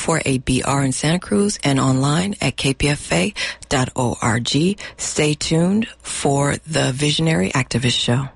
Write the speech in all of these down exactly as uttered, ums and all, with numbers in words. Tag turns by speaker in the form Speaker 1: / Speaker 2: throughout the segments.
Speaker 1: four eight B R in Santa Cruz and online at k p f a dot org. Stay tuned for the Visionary Activist Show.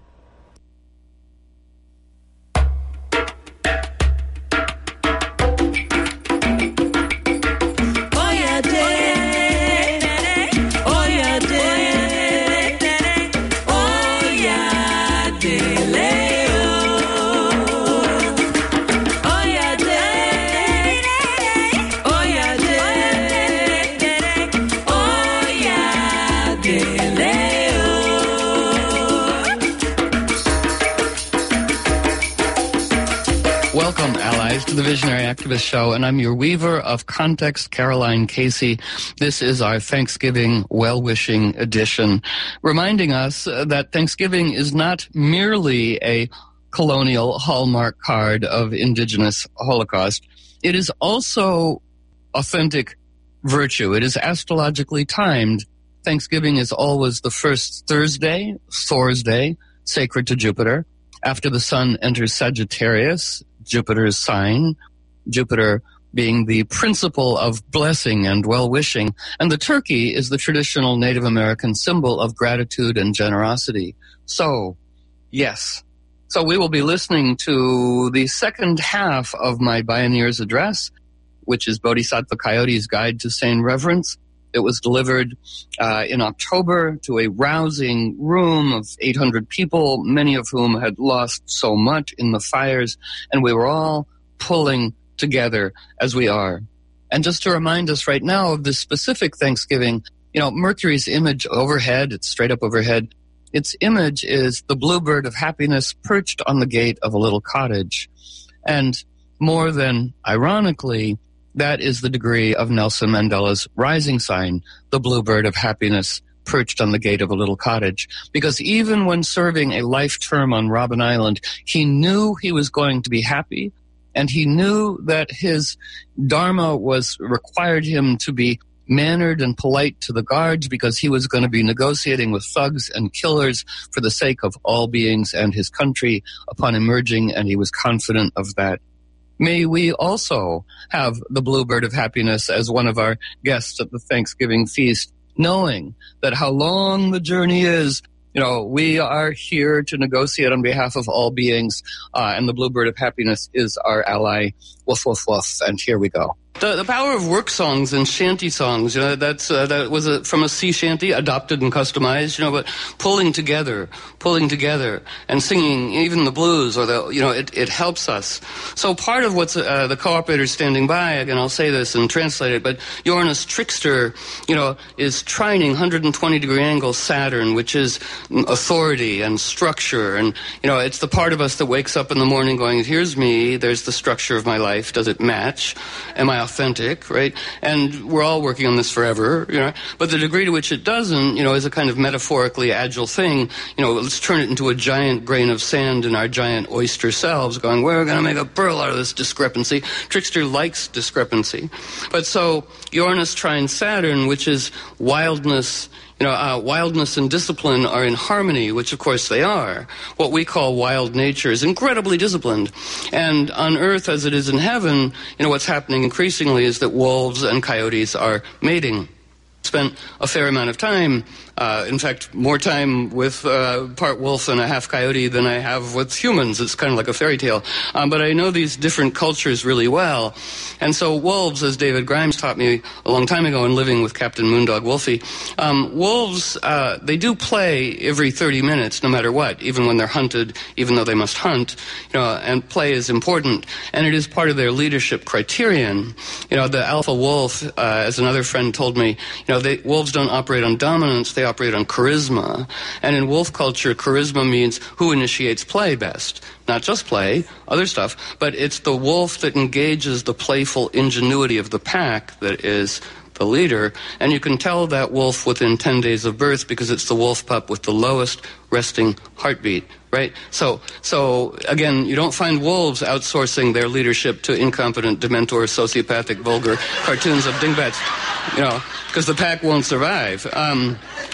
Speaker 2: Welcome, allies, to the Visionary Activist Show, and I'm your weaver of context, Caroline Casey. This is our Thanksgiving well-wishing edition, reminding us that Thanksgiving is not merely a colonial hallmark card of indigenous Holocaust. It is also authentic virtue. It is astrologically timed. Thanksgiving is always the first Thursday, Thor's Day, sacred to Jupiter, after the sun enters Sagittarius, Jupiter's sign, Jupiter being the principle of blessing and well-wishing. And the turkey is the traditional Native American symbol of gratitude and generosity. So, yes. So we will be listening to the second half of my Bioneer's address, which is Bodhisattva Coyote's Guide to Sane Reverence. It was delivered uh, in October to a rousing room of eight hundred people, many of whom had lost so much in the fires, and we were all pulling together as we are. And just to remind us right now of this specific Thanksgiving, you know, Mercury's image overhead, it's straight up overhead, its image is the bluebird of happiness perched on the gate of a little cottage. And more than ironically, that is the degree of Nelson Mandela's rising sign, the bluebird of happiness perched on the gate of a little cottage. Because even when serving a life term on Robben Island, he knew he was going to be happy, and he knew that his dharma was required him to be mannered and polite to the guards because he was going to be negotiating with thugs and killers for the sake of all beings and his country upon emerging, and he was confident of that. May we also have the bluebird of happiness as one of our guests at the Thanksgiving feast, knowing that how long the journey is, you know, we are here to negotiate on behalf of all beings, uh, and the bluebird of happiness is our ally. Woof, woof, woof, and here we go. The, the power of work songs and shanty songs, you know, that's, uh, that was a, from a sea shanty, adopted and customized, you know, but pulling together, pulling together and singing even the blues or the, you know, it, it helps us. So part of what's, uh, the co-operators standing by, again, I'll say this and translate it, but Uranus Trickster, you know, is trining one hundred twenty degree angle Saturn, which is authority and structure. And, you know, it's the part of us that wakes up in the morning going, here's me, there's the structure of my life. Does it match? Am I authentic, right? And we're all working on this forever, you know, but the degree to which it doesn't, you know, is a kind of metaphorically agile thing. You know, let's turn it into a giant grain of sand in our giant oyster selves going, we're going to make a pearl out of this discrepancy. Trickster likes discrepancy. But so Uranus trine Saturn, which is wildness, you know, uh, wildness and discipline are in harmony, which of course they are. What we call wild nature is incredibly disciplined. And on Earth, as it is in heaven, you know, what's happening increasingly is that wolves and coyotes are mating. Spent a fair amount of time, uh, in fact, more time with uh, part wolf and a half coyote than I have with humans. It's kind of like a fairy tale. Um, but I know these different cultures really well. And so wolves, as David Grimes taught me a long time ago in living with Captain Moondog Wolfie, um, wolves, uh, they do play every thirty minutes, no matter what, even when they're hunted, even though they must hunt, you know, and play is important. And it is part of their leadership criterion. You know, the alpha wolf, uh, as another friend told me, you know, they, wolves don't operate on dominance, they operate on charisma. And in wolf culture, charisma means who initiates play best. Not just play, other stuff, but it's the wolf that engages the playful ingenuity of the pack that is the leader. And you can tell that wolf within ten days of birth because it's the wolf pup with the lowest resting heartbeat, right? So, so again, you don't find wolves outsourcing their leadership to incompetent, dementor, sociopathic, vulgar cartoons of dingbats, you know, because the pack won't survive. Um,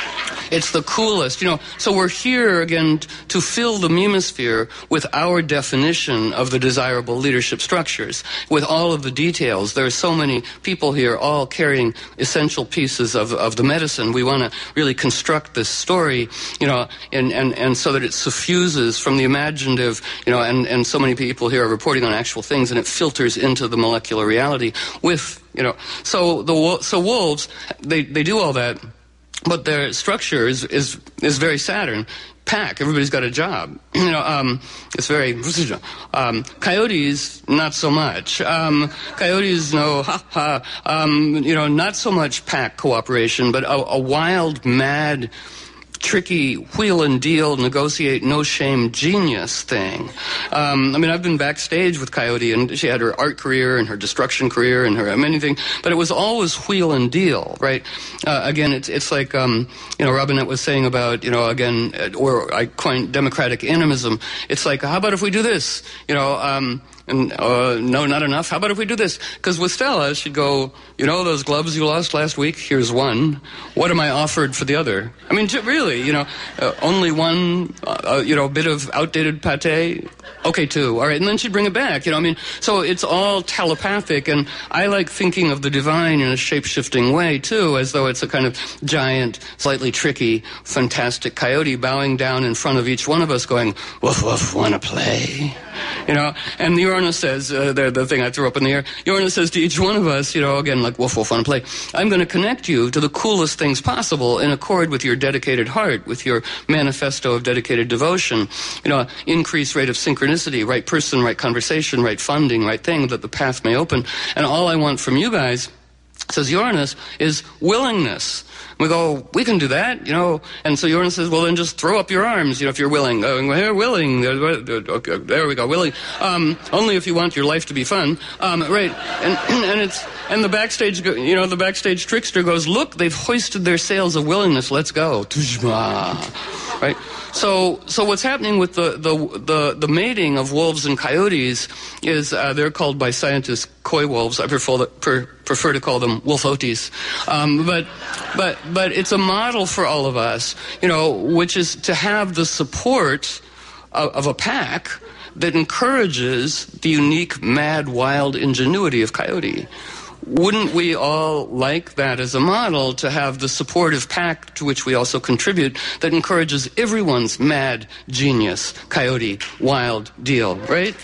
Speaker 2: It's the coolest, you know. So we're here again t- to fill the memosphere with our definition of the desirable leadership structures, with all of the details. There are so many people here all carrying essential pieces of, of the medicine. We want to really construct this story, you know, and, and, and so that it suffuses from the imaginative, you know, and, and so many people here are reporting on actual things, and it filters into the molecular reality with, you know. So the so wolves, they, they do all that, but their structure is, is, is very Saturn. Pack, everybody's got a job. You know, um, it's very, um, coyotes, not so much. Um, coyotes, no, ha, ha, um, you know, not so much pack cooperation, but a, a wild, mad, tricky wheel and deal, negotiate, no shame, genius thing. Um, I mean, I've been backstage with Coyote, and she had her art career and her destruction career and her many things, but it was always wheel and deal, right? Uh, again, it's it's like, um, you know, Robinette was saying about, you know, again, or I coined democratic animism. It's like, how about if we do this? You know, um, And, uh, no, not enough. How about if we do this? Because with Stella, she'd go, you know, those gloves you lost last week? Here's one. What am I offered for the other? I mean, really, you know, uh, only one, uh, you know, bit of outdated pate? Okay, two. All right. And then she'd bring it back, you know, I mean, so it's all telepathic. And I like thinking of the divine in a shape-shifting way, too, as though it's a kind of giant, slightly tricky, fantastic coyote bowing down in front of each one of us going, woof, woof, wanna play? You know, and Uranus says, uh, the, the thing I threw up in the air, Uranus says to each one of us, you know, again, like, woof, woof, wanna play, I'm going to connect you to the coolest things possible in accord with your dedicated heart, with your manifesto of dedicated devotion, you know, increased rate of synchronicity, right person, right conversation, right funding, right thing, that the path may open. And all I want from you guys, says Uranus, is willingness. We go, we can do that, you know. And so Uranus says, well, then just throw up your arms, you know, if you're willing. Uh, here, willing. Okay, there we go, willing. Um, only if you want your life to be fun. Um, right. And, and it's, and the backstage, you know, the backstage trickster goes, look, they've hoisted their sails of willingness. Let's go. Right. So, so what's happening with the, the, the, the mating of wolves and coyotes is, uh, they're called by scientists coy wolves. I prefer, per, prefer to call them wolfotes. Um, but, but, but it's a model for all of us, you know, which is to have the support of, of a pack that encourages the unique, mad, wild ingenuity of coyote. Wouldn't we all like that as a model, to have the supportive pack to which we also contribute that encourages everyone's mad, genius, coyote, wild deal, right?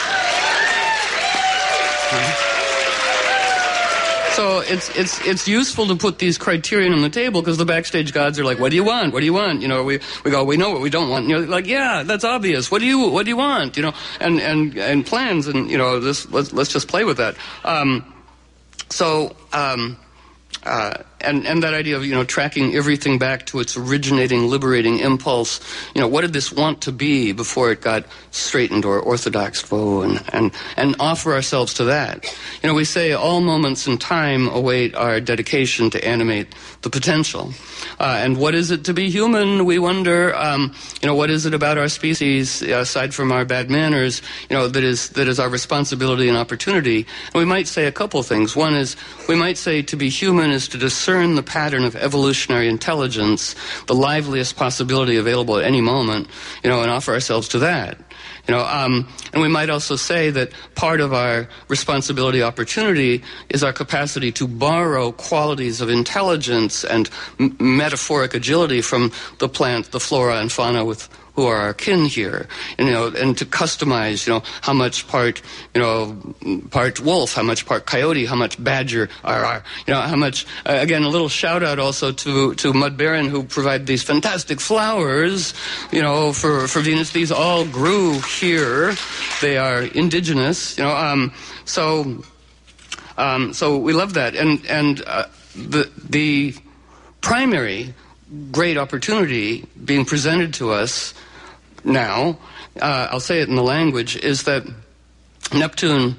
Speaker 2: So it's it's it's useful to put these criterion on the table, because the backstage gods are like, what do you want? What do you want? You know, we we go, we know what we don't want. And you're like, yeah, that's obvious. What do you what do you want? You know, and and and plans, and you know, this let's let's just play with that. Um, So, um, uh, and, and that idea of, you know, tracking everything back to its originating, liberating impulse, you know, what did this want to be before it got straightened or orthodoxed, whoa, and, and, and offer ourselves to that. You know, we say all moments in time await our dedication to animate the potential. Uh, and what is it to be human, we wonder, um, you know, what is it about our species, aside from our bad manners, you know, that is, that is our responsibility and opportunity? And we might say a couple things. One is, we might say to be human is to discern the pattern of evolutionary intelligence, the liveliest possibility available at any moment, you know, and offer ourselves to that. You know, um, and we might also say that part of our responsibility opportunity is our capacity to borrow qualities of intelligence and m- metaphoric agility from the plant, the flora and fauna with who are our kin here, and, you know, and to customize, you know, how much part, you know, part wolf, how much part coyote, how much badger, are, are you know, how much, uh, again, a little shout out also to, to Mud Baron, who provide these fantastic flowers, you know, for, for Venus. These all grew here. They are indigenous, you know, um, so, um, so we love that. And, and, uh, the, the primary great opportunity being presented to us now, uh, I'll say it in the language, is that Neptune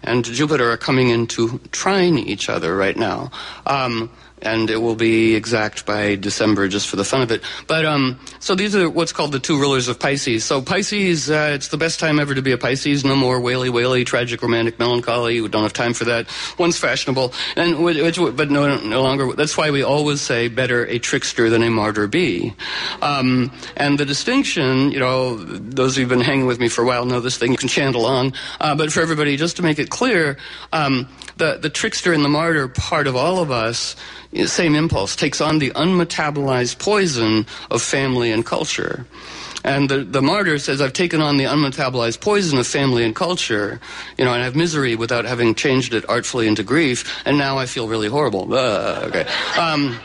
Speaker 2: and Jupiter are coming into trine each other right now. Um, and it will be exact by December just for the fun of it. But um, so these are what's called the two rulers of Pisces. So Pisces, uh, it's the best time ever to be a Pisces. No more waily, waily, tragic, romantic melancholy. We don't have time for that. One's fashionable, and which, but no, no longer. That's why we always say, better a trickster than a martyr be. Um, and the distinction, you know, those who've been hanging with me for a while know this thing. You can chant along, uh, but for everybody, just to make it clear, um, the the trickster and the martyr part of all of us. Same impulse, takes on the unmetabolized poison of family and culture. And the, the martyr says, I've taken on the unmetabolized poison of family and culture, you know, and I have misery without having changed it artfully into grief, and now I feel really horrible. Uh, okay. Um,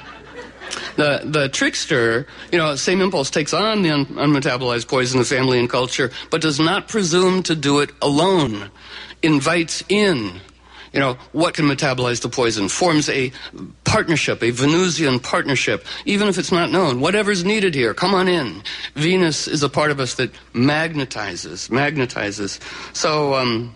Speaker 2: the, the trickster, you know, same impulse, takes on the un- unmetabolized poison of family and culture, but does not presume to do it alone, invites in, you know, what can metabolize the poison, forms a partnership, a Venusian partnership, even if it's not known. Whatever's needed here, come on in. Venus is a part of us that magnetizes, magnetizes. So, um,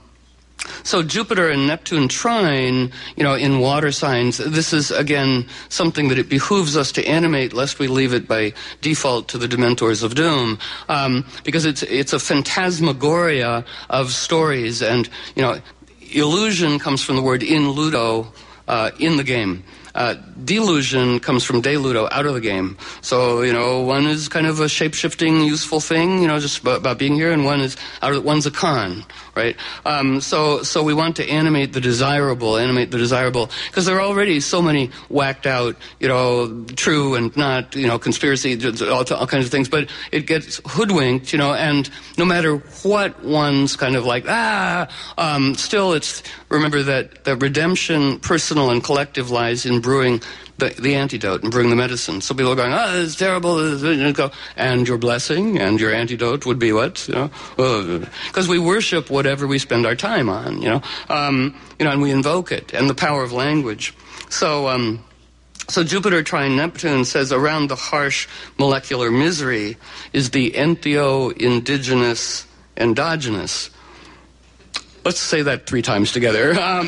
Speaker 2: so Jupiter and Neptune trine, you know, in water signs, this is, again, something that it behooves us to animate lest we leave it by default to the Dementors of Doom, um, because it's, it's a phantasmagoria of stories and, you know, illusion comes from the word in ludo, uh, in the game. Uh, delusion comes from de ludo, out of the game. So, you know, one is kind of a shape-shifting, useful thing, you know, just about, about being here, and one is out of, one's a con, right? Um, so, so we want to animate the desirable, animate the desirable, because there are already so many whacked out, you know, true and not, you know, conspiracy, all, all kinds of things, but it gets hoodwinked, you know, and no matter what one's kind of like, ah, um, still it's, remember that the redemption, personal and collective, lies in brewing the, the antidote and brewing the medicine. So people are going, oh, it's terrible. And your blessing and your antidote would be what? You know, because we worship whatever we spend our time on, you know, um, you know, and we invoke it and the power of language. So, um, so Jupiter trine Neptune says around the harsh molecular misery is the entheo indigenous endogenous. Let's say that three times together. Um,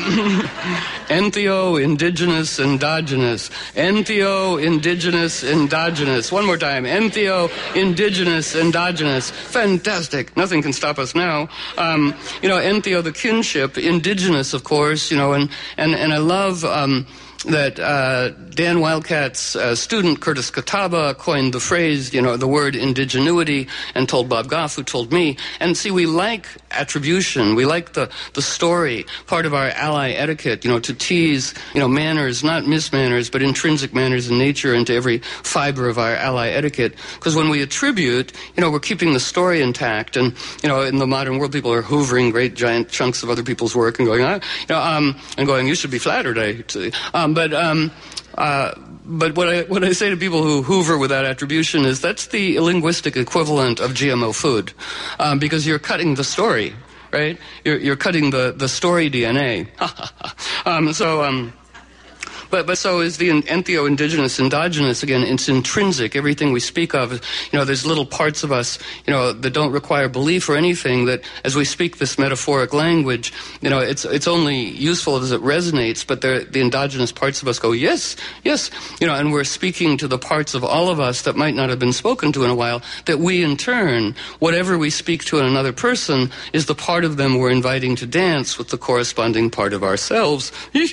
Speaker 2: entheo, indigenous, endogenous. Entheo, indigenous, endogenous. One more time. Entheo, indigenous, endogenous. Fantastic. Nothing can stop us now. Um, you know, entheo, the kinship. Indigenous, of course, you know, and, and, and I love... Um, that uh, Dan Wildcat's uh, student, Curtis Catawba, coined the phrase, you know, the word indigenuity, and told Bob Goff, who told me. And see, we like attribution. We like the, the story, part of our ally etiquette, you know, to tease, you know, manners, not mismanners, but intrinsic manners in nature into every fiber of our ally etiquette. Because when we attribute, you know, we're keeping the story intact. And, you know, in the modern world, people are hoovering great giant chunks of other people's work and going, ah, you know, um, and going, you should be flattered, I, um, But um, uh, but what I what I say to people who hoover without attribution is that's the linguistic equivalent of G M O food, um, because you're cutting the story, right? You're you're cutting the, the story D N A. um, so. Um, But but so is the entheo, indigenous, endogenous. Again, it's intrinsic. Everything we speak of, you know, there's little parts of us, you know, that don't require belief or anything. That as we speak this metaphoric language, you know, it's it's only useful as it resonates. But the the endogenous parts of us go, yes, yes, you know, and we're speaking to the parts of all of us that might not have been spoken to in a while. That we, in turn, whatever we speak to in another person, is the part of them we're inviting to dance with the corresponding part of ourselves.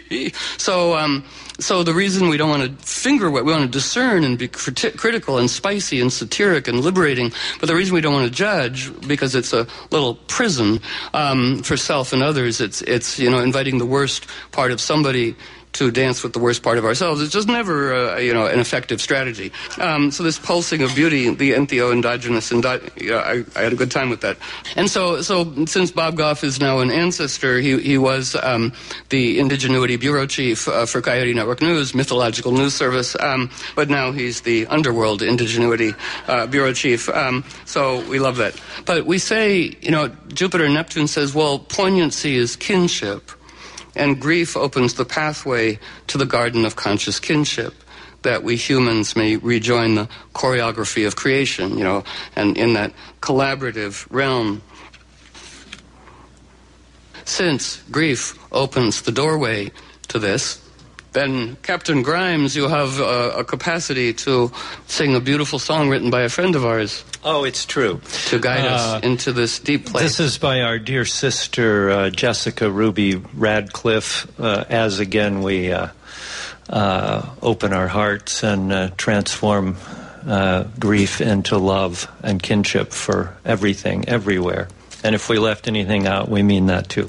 Speaker 2: so. um So the reason we don't want to finger what we want to discern and be crit- critical and spicy and satiric and liberating, but the reason we don't want to judge, because it's a little prison um, for self and others. It's it's you know inviting the worst part of somebody to dance with the worst part of ourselves. It's just never, uh, you know, an effective strategy. Um, so this pulsing of beauty, the entheo, endogenous, endo- you know, I, I had a good time with that. And so, so since Bob Goff is now an ancestor, he he was um, the Indigenuity bureau chief uh, for Coyote Network News, mythological news service. Um, but now he's the underworld Indigenuity uh, bureau chief. Um, so we love that. But we say, you know, Jupiter and Neptune says, well, poignancy is kinship. And grief opens the pathway to the garden of conscious kinship, that we humans may rejoin the choreography of creation, you know, and in that collaborative realm. since grief opens the doorway to this, then, Captain Grimes, you have uh, a capacity to sing a beautiful song written by a friend of ours.
Speaker 3: Oh, it's true.
Speaker 2: To guide
Speaker 3: uh,
Speaker 2: us into this deep place.
Speaker 3: This is by our dear sister, uh, Jessica Ruby Radcliffe, uh, as again we uh, uh, open our hearts and uh, transform uh, grief into love and kinship for everything, everywhere. And if we left anything out, we mean that too.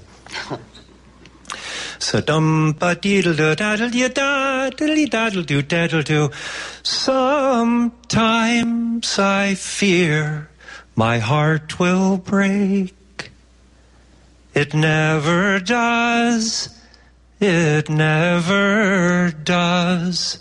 Speaker 3: So dum ba diddle do daddle do da diddly daddle do daddle do. Sometimes I fear my heart will break. It never does. It never does.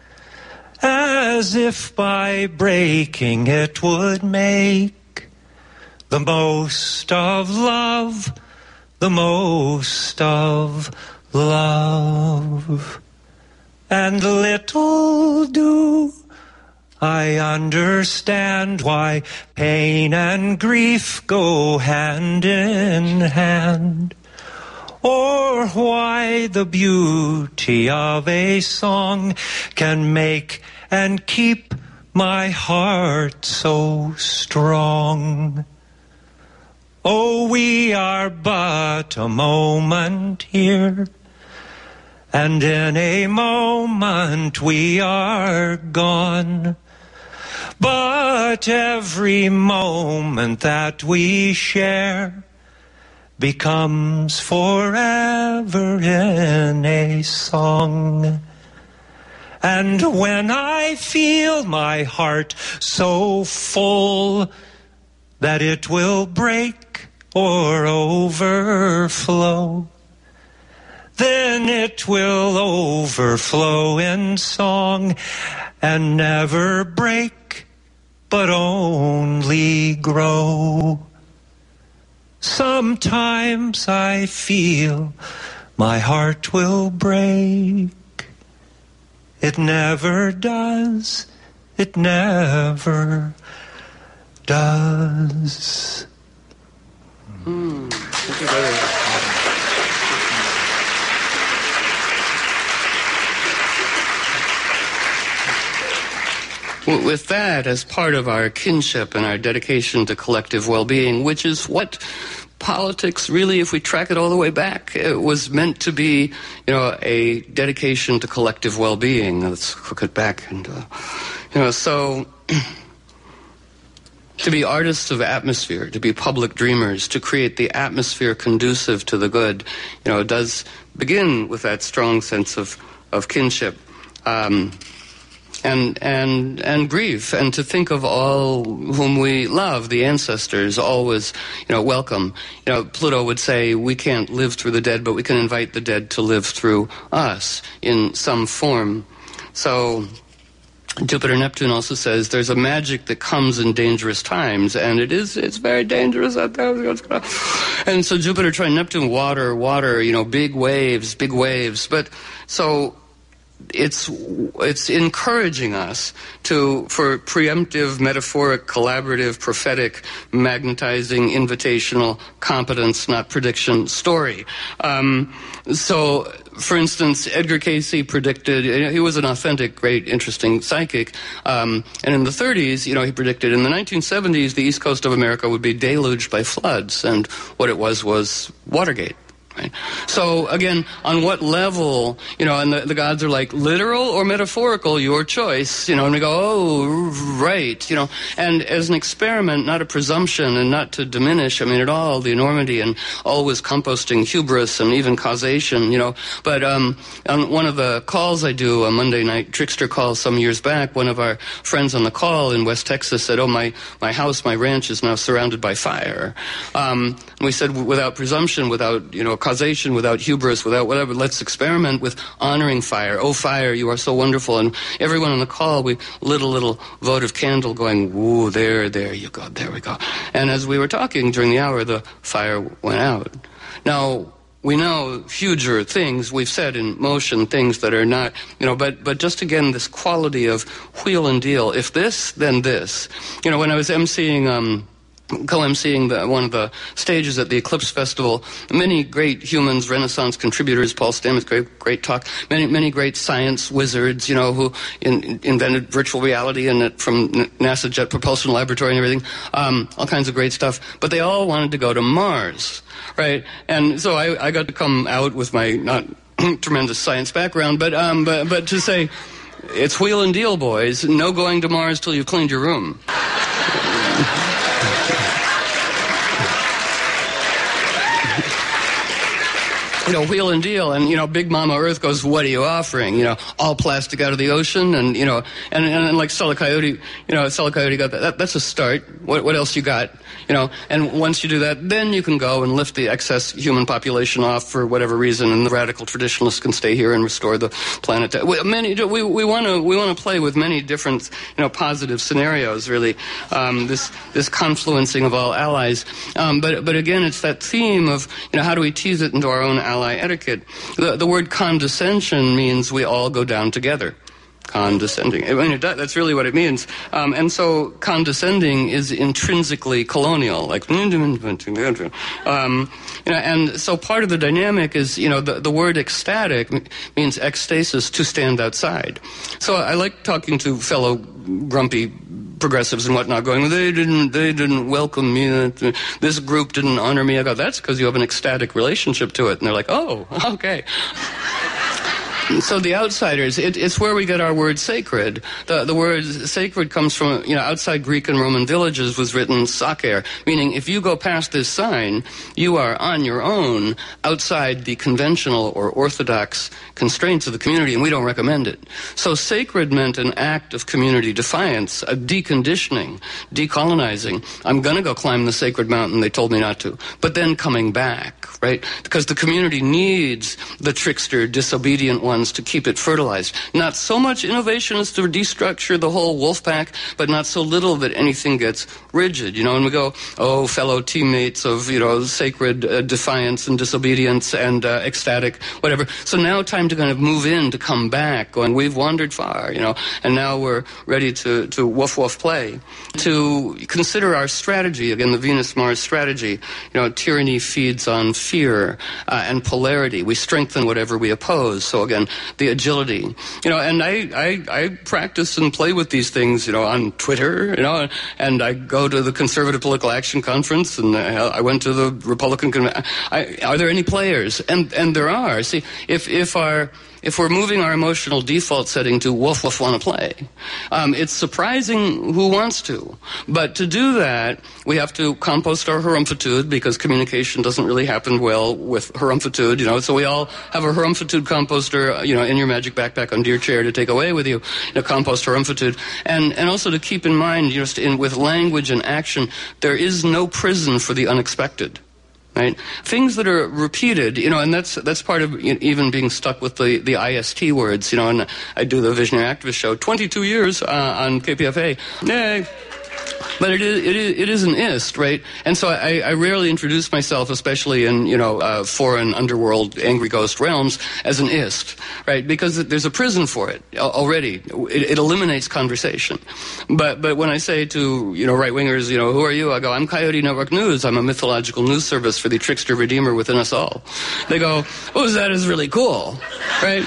Speaker 3: As if by breaking it would make the most of love. The most of love. And little do I understand why pain and grief go hand in hand, or why the beauty of a song can make and keep my heart so strong. Oh, we are but a moment here, and in a moment we are gone. But every moment that we share becomes forever in a song. And when I feel my heart so full that it will break or overflow, then it will overflow in song and never break, but only grow. Sometimes I feel my heart will break. It never does. It never does.
Speaker 2: Hmm. Thank you very much. With that, as part of our kinship and our dedication to collective well-being, which is what politics really, if we track it all the way back, it was meant to be, you know, a dedication to collective well-being. Let's hook it back. And, uh, you know, so to be artists of atmosphere, to be public dreamers, to create the atmosphere conducive to the good, you know, it does begin with that strong sense of, of kinship. Um, And, and, and grief, and to think of all whom we love, the ancestors, always, you know, welcome. You know, Pluto would say, we can't live through the dead, but we can invite the dead to live through us in some form. So Jupiter Neptune also says there's a magic that comes in dangerous times, and it is, it's very dangerous out there. And so Jupiter trine Neptune, water, water, you know, big waves, big waves. But so It's it's encouraging us to, for preemptive, metaphoric, collaborative, prophetic, magnetizing, invitational, competence, not prediction, story. Um, so, for instance, Edgar Cayce predicted, he was an authentic, great, interesting psychic, um, and in the thirties, you know, he predicted in the nineteen seventies the east coast of America would be deluged by floods, and what it was was Watergate. Right. So, again, on what level, you know, and the, the gods are like, literal or metaphorical, your choice, you know, and we go, oh, right, you know, and as an experiment, not a presumption and not to diminish, I mean, at all, the enormity and always composting hubris and even causation, you know, but um, on one of the calls I do, a Monday night trickster call some years back, one of our friends on the call in West Texas said, oh, my, my house, my ranch is now surrounded by fire. Um, and we said, without presumption, without, you know, causation, without hubris, without whatever, let's experiment with honoring fire. Oh, fire, you are so wonderful. And everyone on the call, we lit a little votive candle going, woo, there, there you go, there we go. And as we were talking during the hour, the fire went out. Now, we know huger things, we've said in motion, things that are not, you know, but, but just again, this quality of wheel and deal. If this, then this. You know, when I was emceeing, um, co-emceeing the, one of the stages at the Eclipse Festival. Many great humans, Renaissance contributors, Paul Stamets, great, great talk. Many, many great science wizards, you know, who in, invented virtual reality and it from NASA Jet Propulsion Laboratory and everything. Um, all kinds of great stuff. But they all wanted to go to Mars, right? And so I, I got to come out with my not tremendous science background, but um, but but to say, it's wheel and deal, boys. No going to Mars till you've cleaned your room. You know, wheel and deal, and, you know, Big Mama Earth goes, what are you offering? You know, all plastic out of the ocean, and, you know, and, and, and like Stella Coyote, you know, Stella Coyote got that. that. That's a start. What, what else you got? You know, and once you do that, then you can go and lift the excess human population off for whatever reason, and the radical traditionalists can stay here and restore the planet. To, we, many, we, we want to, we want to play with many different, you know, positive scenarios, really, um, this, this confluencing of all allies. Um, but, but again, it's that theme of, you know, how do we tease it into our own ally etiquette? The, the word condescension means we all go down together. Condescending. I mean, it does, that's really what it means. Um, and so condescending is intrinsically colonial, like, um, you know, and so part of the dynamic is, you know, the, the word ecstatic means ecstasis, to stand outside. So I like talking to fellow grumpy progressives and whatnot, going, they didn't, they didn't welcome me, this group didn't honor me. I go, that's because you have an ecstatic relationship to it. And they're like, oh, okay. So the outsiders, it, it's where we get our word sacred. The, the word sacred comes from, you know, outside Greek and Roman villages was written saker, meaning if you go past this sign, you are on your own outside the conventional or orthodox constraints of the community, and we don't recommend it. So sacred meant an act of community defiance, a deconditioning, decolonizing. I'm going to go climb the sacred mountain, they told me not to. But then coming back, right? Because the community needs the trickster, disobedient one to keep it fertilized. Not so much innovation as to destructure the whole wolf pack, but not so little that anything gets rigid, you know, and we go, oh, fellow teammates of, you know, sacred uh, defiance and disobedience and uh, ecstatic, whatever. So now time to kind of move in, to come back, going, we've wandered far, you know, and now we're ready to, to woof woof play. To consider our strategy, again, the Venus-Mars strategy, you know, tyranny feeds on fear uh, and polarity. We strengthen whatever we oppose. So again, the agility, you know, and I, I, I practice and play with these things, you know, on Twitter, you know, and I go to the Conservative Political Action Conference, and I went to the Republican Convention. Are there any players? And and there are. See, if if our if we're moving our emotional default setting to woof woof want to play, um, it's surprising who wants to. But to do that, we have to compost our harumpitude, because communication doesn't really happen well with harumpitude, you know. So we all have a harumpitude composter, you know, in your magic backpack under your chair to take away with you, you know, compost harumpitude. And, and also to keep in mind, you know, in, with language and action, there is no prison for the unexpected. Right? Things that are repeated, you know, and that's that's part of even being stuck with the, the I S T words, you know, and I do the Visionary Activist show, twenty-two years uh, on K P F A. Yay! But it is, it is, it is an ist, right? And so I, I rarely introduce myself, especially in, you know, uh, foreign underworld angry ghost realms, as an ist, right? Because there's a prison for it already. It, it eliminates conversation. But but when I say to, you know, right-wingers, you know, who are you? I go, I'm Coyote Network News. I'm a mythological news service for the trickster redeemer within us all. They go, oh, that is really cool, right?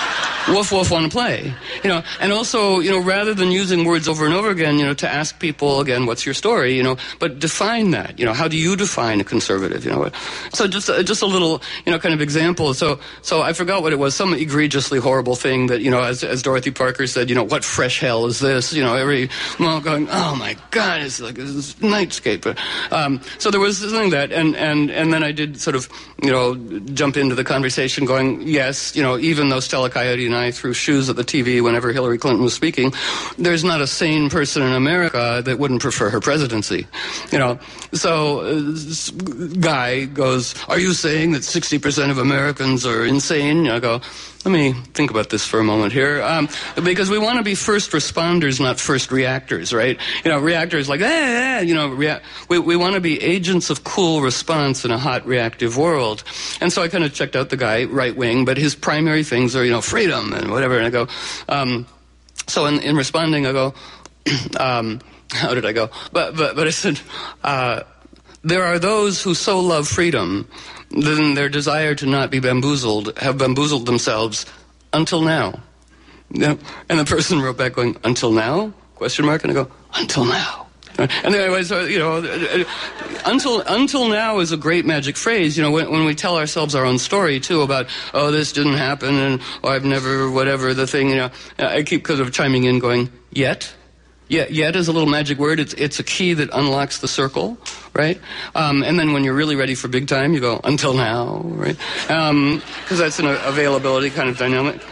Speaker 2: Woof woof want to play, you know, and also, you know, rather than using words over and over again, you know, to ask people again, what's your story, you know, but define that, you know, how do you define a conservative, you know? So just just a little, you know, kind of example. So so I forgot what it was, some egregiously horrible thing that, you know, as as Dorothy Parker said, you know, what fresh hell is this? You know, every monk going, oh my God, it's like this nightscape. Um, so there was something that, and and and then I did sort of, you know, jump into the conversation, going, yes, you know, even though Stella Coyote and I threw shoes at the T V whenever Hillary Clinton was speaking, there's not a sane person in America that wouldn't prefer her presidency, you know. So uh, this guy goes, are you saying that sixty percent of Americans are insane? I go, let me think about this for a moment here, um, because we want to be first responders, not first reactors, right? You know, reactors like, eh, eh, you know, rea- we, we want to be agents of cool response in a hot reactive world. And so I kind of checked out the guy, right wing, but his primary things are, you know, freedom and whatever. And I go, um, so in, in responding, I go, um, how did I go? But but but I said, uh, there are those who so love freedom, then their desire to not be bamboozled have bamboozled themselves until now. Yeah. And the person wrote back going, until now? Question mark. And I go, until now. And anyway, so, you know, until until now is a great magic phrase. You know, when, when we tell ourselves our own story, too, about, oh, this didn't happen, and oh, I've never, whatever, the thing, you know, I keep kind of chiming in going, yet. Yet, yet is a little magic word. It's it's a key that unlocks the circle, right? Um, and then when you're really ready for big time, you go, until now, right? Because um, that's an availability kind of dynamic.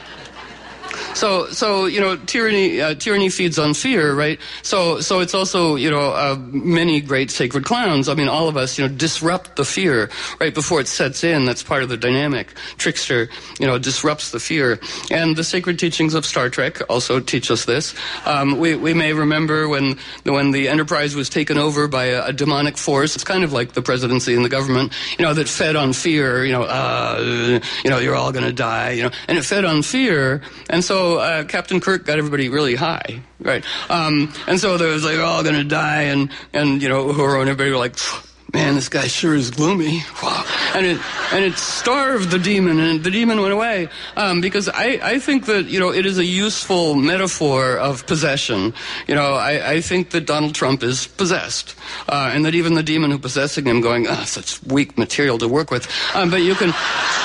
Speaker 2: So, so you know, tyranny uh, tyranny feeds on fear, right? So, so it's also, you know, uh, many great sacred clowns. I mean, all of us, you know, disrupt the fear right before it sets in. That's part of the dynamic. Trickster, you know, disrupts the fear. And the sacred teachings of Star Trek also teach us this. Um, we we may remember when when the Enterprise was taken over by a, a demonic force. It's kind of like the presidency and the government, you know, that fed on fear. You know, uh, you know, you're all going to die. You know, and it fed on fear, and so. So uh, Captain Kirk got everybody really high, right? Um, and so there was like, we're all going to die, and, and, you know, Uhura and everybody were like, man, this guy sure is gloomy. Wow. And it and it starved the demon, and the demon went away. Um, because I, I think that, you know, it is a useful metaphor of possession. You know, I, I think that Donald Trump is possessed. Uh, and that even the demon who possessing him going, ah, oh, such weak material to work with. Um, but you can,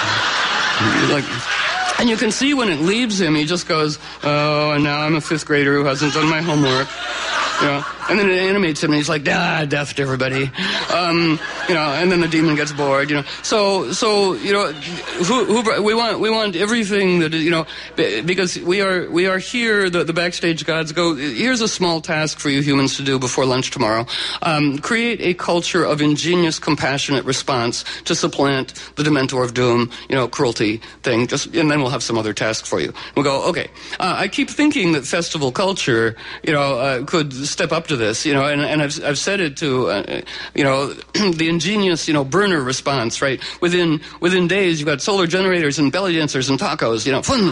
Speaker 2: like... And you can see when it leaves him, he just goes, oh, and now I'm a fifth grader who hasn't done my homework. You know, and then it animates him, and he's like, ah, death to everybody. Um, you know, and then the demon gets bored. You know, so so you know, who, who, we want we want everything that you know, because we are we are here. The, the backstage gods go. Here's a small task for you humans to do before lunch tomorrow. Um, create a culture of ingenious, compassionate response to supplant the Dementor of Doom. You know, cruelty thing. Just and then we'll have some other task for you. We'll go. Okay. Uh, I keep thinking that festival culture, you know, uh, could step up to this, you know, and, and I've, I've said it to, uh, you know, the ingenious, you know, burner response, right? Within within days, you've got solar generators and belly dancers and tacos, you know, fun.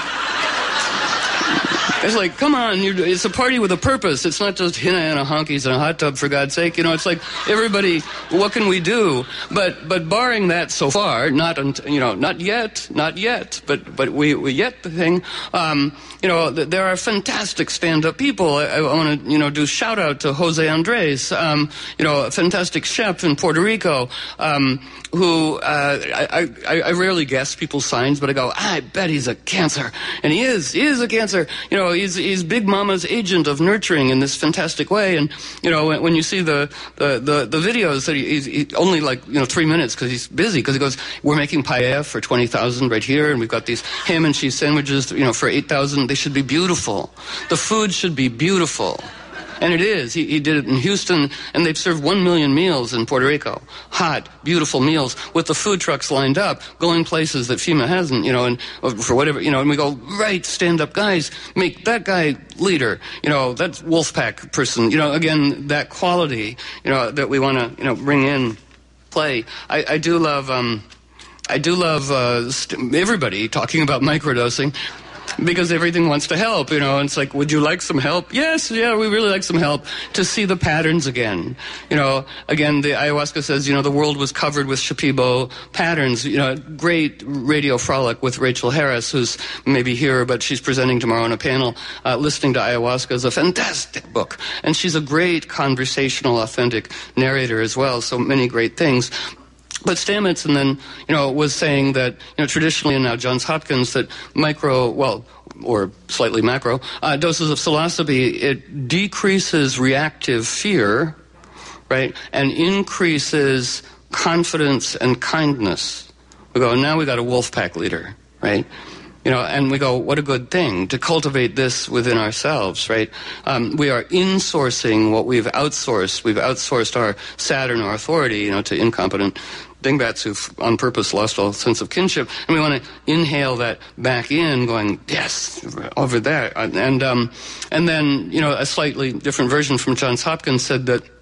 Speaker 2: It's like, come on, you're, it's a party with a purpose. It's not just henna and a honkies and a hot tub, for God's sake. You know, it's like, everybody, what can we do? But but barring that so far, not, you know, not yet, not yet, but but we, we yet the thing, um, you know, th- there are fantastic stand-up people. I, I want to, you know, do shout-out to Jose Andres, um, you know, a fantastic chef in Puerto Rico, um, who, uh, I, I, I rarely guess people's signs, but I go, I bet he's a Cancer. And he is, he is a Cancer. You know, he's he's Big Mama's agent of nurturing in this fantastic way. And, you know, when, when you see the, the, the, the videos, that he, he's he, only like, you know, three minutes because he's busy, because he goes, we're making paella for twenty thousand right here, and we've got these ham and cheese sandwiches, you know, for eight thousand. They should be beautiful. The food should be beautiful. And it is. He, he did it in Houston, and they've served one million meals in Puerto Rico. Hot, beautiful meals with the food trucks lined up, going places that FEMA hasn't, you know, and for whatever, you know, and we go, right, stand-up guys, make that guy leader, you know, that Wolfpack person, you know, again, that quality, you know, that we want to, you know, bring in, play. I, I do love, um, I do love uh, st- everybody talking about microdosing. Because everything wants to help, you know, and it's like, would you like some help? Yes, yeah, we really like some help to see the patterns again. You know, again, the ayahuasca says, you know, the world was covered with Shipibo patterns. You know, great radio frolic with Rachel Harris, who's maybe here, but she's presenting tomorrow on a panel. Uh, Listening to Ayahuasca is a fantastic book. And she's a great conversational, authentic narrator as well, so many great things. But Stamets, and then, you know, was saying that, you know, traditionally, and now Johns Hopkins, that micro, well, or slightly macro, uh, doses of psilocybe, it decreases reactive fear, right, and increases confidence and kindness. We go, now we got a wolf pack leader, right? You know, and we go, what a good thing to cultivate this within ourselves, right? Um, we are insourcing what we've outsourced. We've outsourced our Saturn, our authority, you know, to incompetent dingbats who've on purpose lost all sense of kinship. And we want to inhale that back in, going, yes, over there. And, um, and then, you know, a slightly different version from Johns Hopkins said that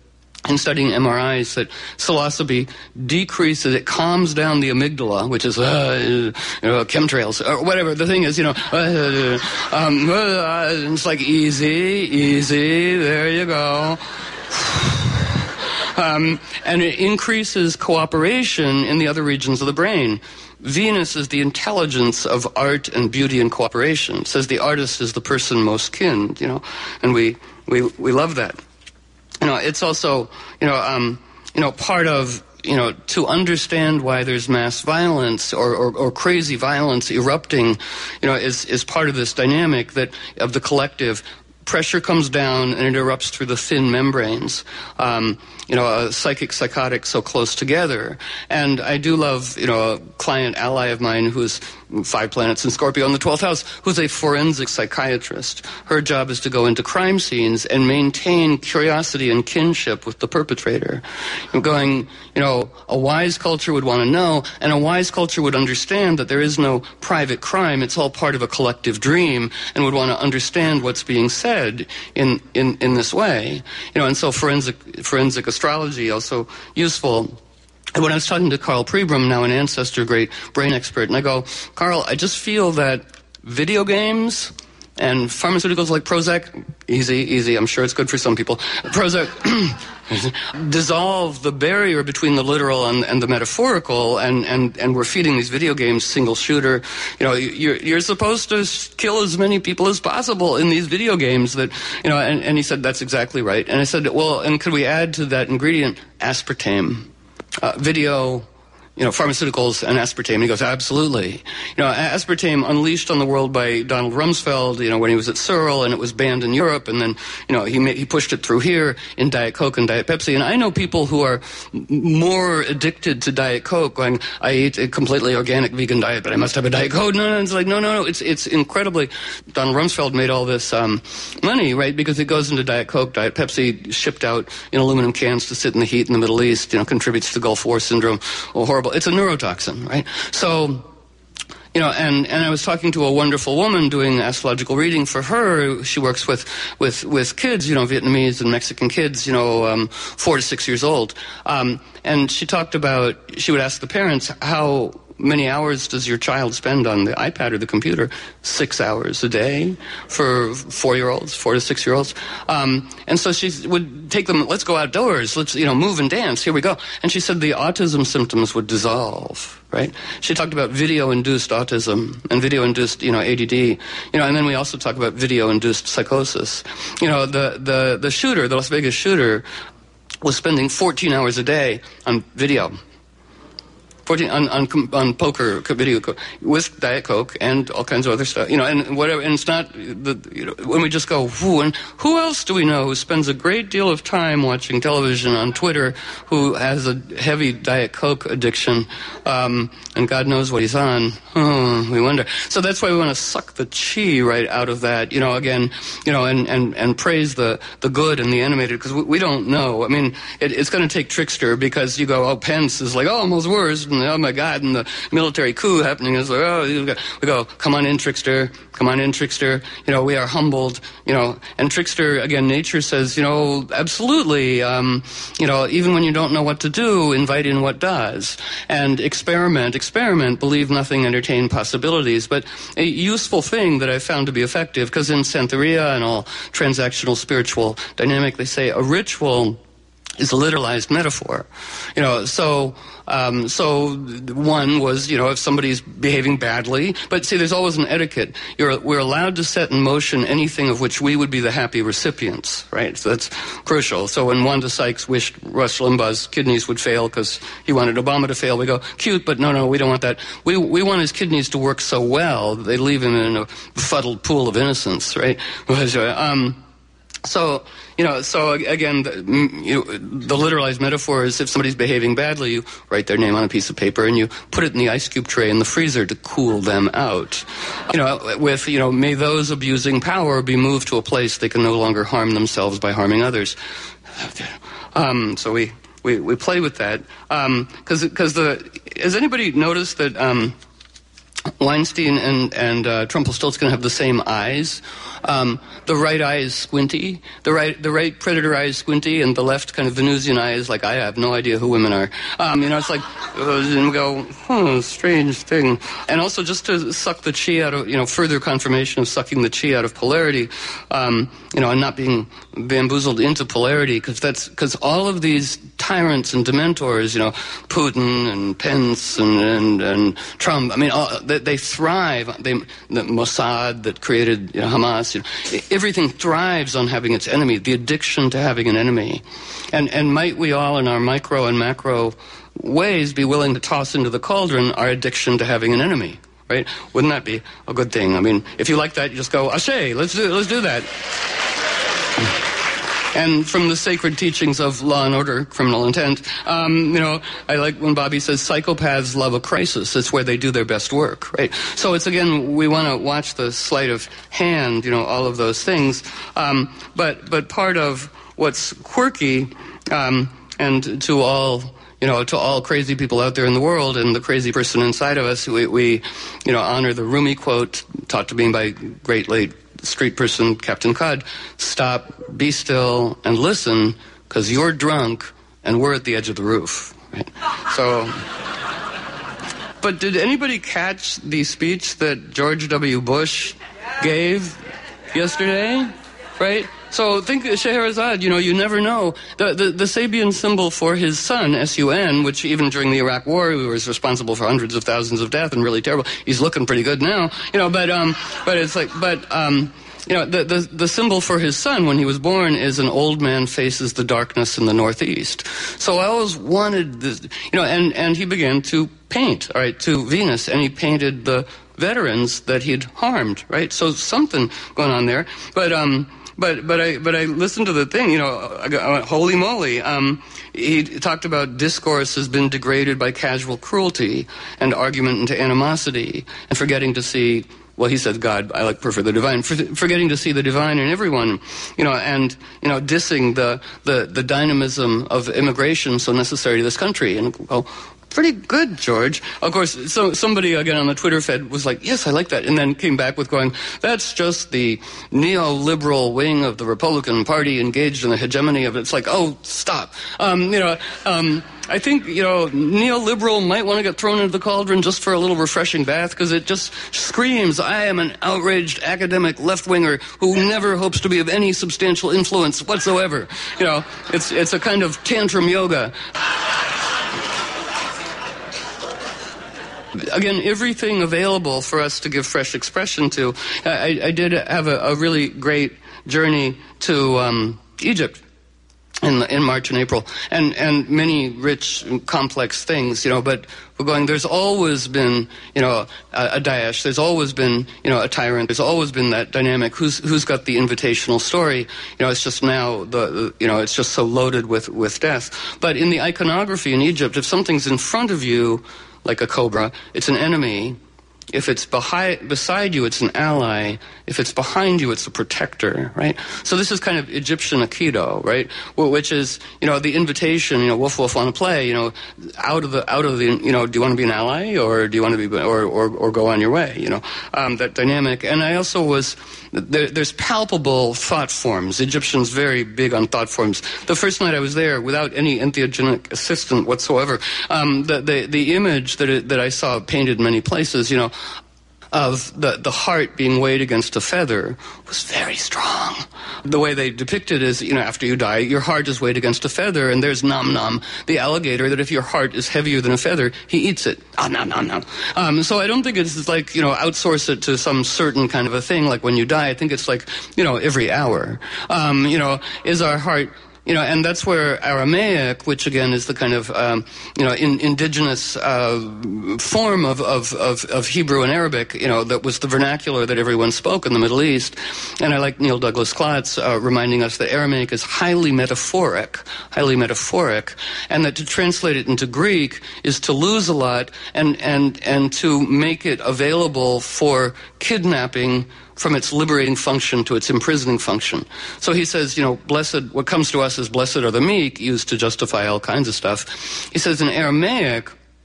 Speaker 2: in studying M R Is that psilocybe decreases, it calms down the amygdala, which is, uh, you know, chemtrails, or whatever. The thing is, you know, uh, um, uh, it's like easy, easy, there you go. Um, and it increases cooperation in the other regions of the brain. Venus is the intelligence of art and beauty and cooperation. It says the artist is the person most kin, you know, and we, we, we love that. You know, it's also, you know, um, you know, part of, you know, to understand why there's mass violence or, or, or crazy violence erupting, you know, is, is part of this dynamic that of the collective. Pressure comes down and it erupts through the thin membranes. Um, you know, a psychic, psychotic so close together. And I do love, you know, a client ally of mine who's five planets in Scorpio in the twelfth house, who's a forensic psychiatrist. Her job is to go into crime scenes and maintain curiosity and kinship with the perpetrator. And going, you know, a wise culture would want to know, and a wise culture would understand that there is no private crime. It's all part of a collective dream, and would want to understand what's being said in, in, in this way. You know, and so forensic, forensic astrology also useful. And when I was talking to Carl Prebrum, now an Ancestor, great brain expert, and I go, Carl, I just feel that video games and pharmaceuticals like Prozac, easy, easy, I'm sure it's good for some people, Prozac dissolve the barrier between the literal and, and the metaphorical, and, and, and we're feeding these video games single shooter. You know, you're, you're supposed to kill as many people as possible in these video games that, you know, and, and he said, that's exactly right. And I said, well, and could we add to that ingredient aspartame? Uh, video, you know, pharmaceuticals and aspartame. And he goes, absolutely. You know, aspartame unleashed on the world by Donald Rumsfeld, you know, when he was at Searle, and it was banned in Europe, and then, you know, he made, he pushed it through here in Diet Coke and Diet Pepsi. And I know people who are more addicted to Diet Coke, going, I eat a completely organic vegan diet, but I must have a Diet Coke. No, no, it's like, no, no, no, it's, it's incredibly, Donald Rumsfeld made all this, um, money, right, because it goes into Diet Coke, Diet Pepsi, shipped out in aluminum cans to sit in the heat in the Middle East, you know, contributes to Gulf War syndrome. Oh, horrible. It's a neurotoxin, right? So, you know, and, and I was talking to a wonderful woman doing astrological reading for her. She works with, with, with kids, you know, Vietnamese and Mexican kids, you know, um, four to six years old. Um, and she talked about, she would ask the parents, how many hours does your child spend on the iPad or the computer? Six hours a day for four-year-olds, four to six-year-olds. Um, and so she would take them, let's go outdoors, let's, you know, move and dance, here we go. And she said the autism symptoms would dissolve, right? She talked about video-induced autism and video-induced, you know, A D D, you know, and then we also talk about video-induced psychosis. You know, the, the, the shooter, the Las Vegas shooter, was spending fourteen hours a day on video. fourteen on, on on poker video with Diet Coke and all kinds of other stuff, you know, and whatever. And it's not the, you know, when we just go, whoo, and who else do we know who spends a great deal of time watching television on Twitter, who has a heavy Diet Coke addiction, um, and God knows what he's on. Oh, we wonder. So that's why we want to suck the chi right out of that, you know. Again, you know, and and and praise the the good and the animated, because we, we don't know. I mean, it, it's going to take Trickster, because you go, oh, Pence is like, oh, almost worse. And, oh my God, and the military coup happening is like, oh, we go, come on in, Trickster, come on in, Trickster, you know, we are humbled, you know, and Trickster, again, nature says, you know, absolutely, um, you know, even when you don't know what to do, invite in what does, and experiment, experiment, believe nothing, entertain possibilities. But a useful thing that I've found to be effective, because in Santeria and all transactional spiritual dynamic, they say a ritual is a literalized metaphor, you know, so, um, so one was, you know, if somebody's behaving badly, but see, there's always an etiquette. You're, we're allowed to set in motion anything of which we would be the happy recipients, right? So that's crucial. So when Wanda Sykes wished Rush Limbaugh's kidneys would fail because he wanted Obama to fail, we go, cute, but no, no, we don't want that. We, we want his kidneys to work so well that they leave him in a befuddled pool of innocence, right? Um, So, you know, so again, the, you know, the literalized metaphor is if somebody's behaving badly, you write their name on a piece of paper and you put it in the ice cube tray in the freezer to cool them out. You know, with, you know, may those abusing power be moved to a place they can no longer harm themselves by harming others. Um, so we, we, we play with that. Um, cause, cause the, has anybody noticed that, um, Weinstein and, and uh, Trumpelstiltskin have the same eyes. Um, the right eye is squinty. The right the right predator eye is squinty, and the left kind of Venusian eye is like, I have no idea who women are. Um, you know, it's like, uh, and we go, hmm, strange thing. And also just to suck the chi out of, you know, further confirmation of sucking the chi out of polarity, um, you know, and not being bamboozled into polarity, because that's, because all of these tyrants and dementors, you know, Putin and Pence and, and, and Trump, I mean, all, they, they thrive. They, the Mossad that created, you know, Hamas, you know, everything thrives on having its enemy, the addiction to having an enemy. And, and might we all in our micro and macro ways be willing to toss into the cauldron our addiction to having an enemy, right? Wouldn't that be a good thing? I mean, if you like that, you just go, Ashe, let's do, let's do that. And from the sacred teachings of Law and Order, Criminal Intent, um, you know, I like when Bobby says psychopaths love a crisis. It's where they do their best work, right? So it's, again, we want to watch the sleight of hand, you know, all of those things. Um, but but part of what's quirky, um, and to all, you know, to all crazy people out there in the world and the crazy person inside of us, we, we you know, honor the Rumi quote taught to me by great late street person Captain Cod, stop, be still, and listen, because you're drunk and we're at the edge of the roof. Right? So, but did anybody catch the speech that George W. Bush gave yesterday? Right? So think, Scheherazade, you know, you never know. The, the, the Sabian symbol for his son, S U N, which even during the Iraq War, he was responsible for hundreds of thousands of deaths and really terrible. He's looking pretty good now, you know, but, um, but it's like, but, um, you know, the, the, the symbol for his son when he was born is an old man faces the darkness in the northeast. So I always wanted this, you know, and, and he began to paint, all right, to Venus, and he painted the veterans that he'd harmed, right? So something going on there. But, um, But but I but I listened to the thing, you know, I went, holy moly. Um, he talked about discourse has been degraded by casual cruelty and argument into animosity and forgetting to see, well, he said God, I like prefer the divine, for, forgetting to see the divine in everyone, you know, and, you know, dissing the, the, the dynamism of immigration so necessary to this country. And, well, pretty good, George. Of course, so somebody, again, on the Twitter fed was like, yes, I like that, and then came back with going, that's just the neoliberal wing of the Republican Party engaged in the hegemony of it. It's like, oh, stop. Um, you know, um, I think, you know, neoliberal might want to get thrown into the cauldron just for a little refreshing bath, because it just screams, I am an outraged academic left-winger who never hopes to be of any substantial influence whatsoever. You know, it's, it's a kind of tantrum yoga. Again, everything available for us to give fresh expression to. I, I did have a, a really great journey to um, Egypt in in March and April, and and many rich and complex things, you know. But we're going. There's always been, you know, a, a Daesh. There's always been, you know, a tyrant. There's always been that dynamic. Who's who's got the invitational story? You know, it's just now the, the you know, it's just so loaded with with death. But in the iconography in Egypt, if something's in front of you, like a cobra, it's an enemy. If it's behind, beside you, it's an ally. If it's behind you, it's a protector, right? So this is kind of Egyptian Aikido, right? Which is, you know, the invitation, you know, woof woof want to play, you know, out of the, out of the, you know, do you want to be an ally or do you want to be, or, or, or go on your way, you know, um, that dynamic. And I also was, there, there's palpable thought forms. Egyptians very big on thought forms. The first night I was there, without any entheogenic assistant whatsoever, um, the, the, the image that it, that I saw painted in many places, you know, of the, the heart being weighed against a feather was very strong. The way they depict it is, you know, after you die, your heart is weighed against a feather, and there's Nom Nom, the alligator, that if your heart is heavier than a feather, he eats it. Ah, nom, nom, nom. Um, so I don't think it's like, you know, outsource it to some certain kind of a thing, like when you die. I think it's like, you know, every hour. Um, you know, is our heart... You know, and that's where Aramaic, which again is the kind of, um, you know, in, indigenous uh, form of, of, of, of Hebrew and Arabic, you know, that was the vernacular that everyone spoke in the Middle East. And I like Neil Douglas Klotz uh, reminding us that Aramaic is highly metaphoric, highly metaphoric, and that to translate it into Greek is to lose a lot and, and, and to make it available for kidnapping from its liberating function to its imprisoning function. So he says, you know, blessed, what comes to us as blessed are the meek, used to justify all kinds of stuff. He says in Aramaic,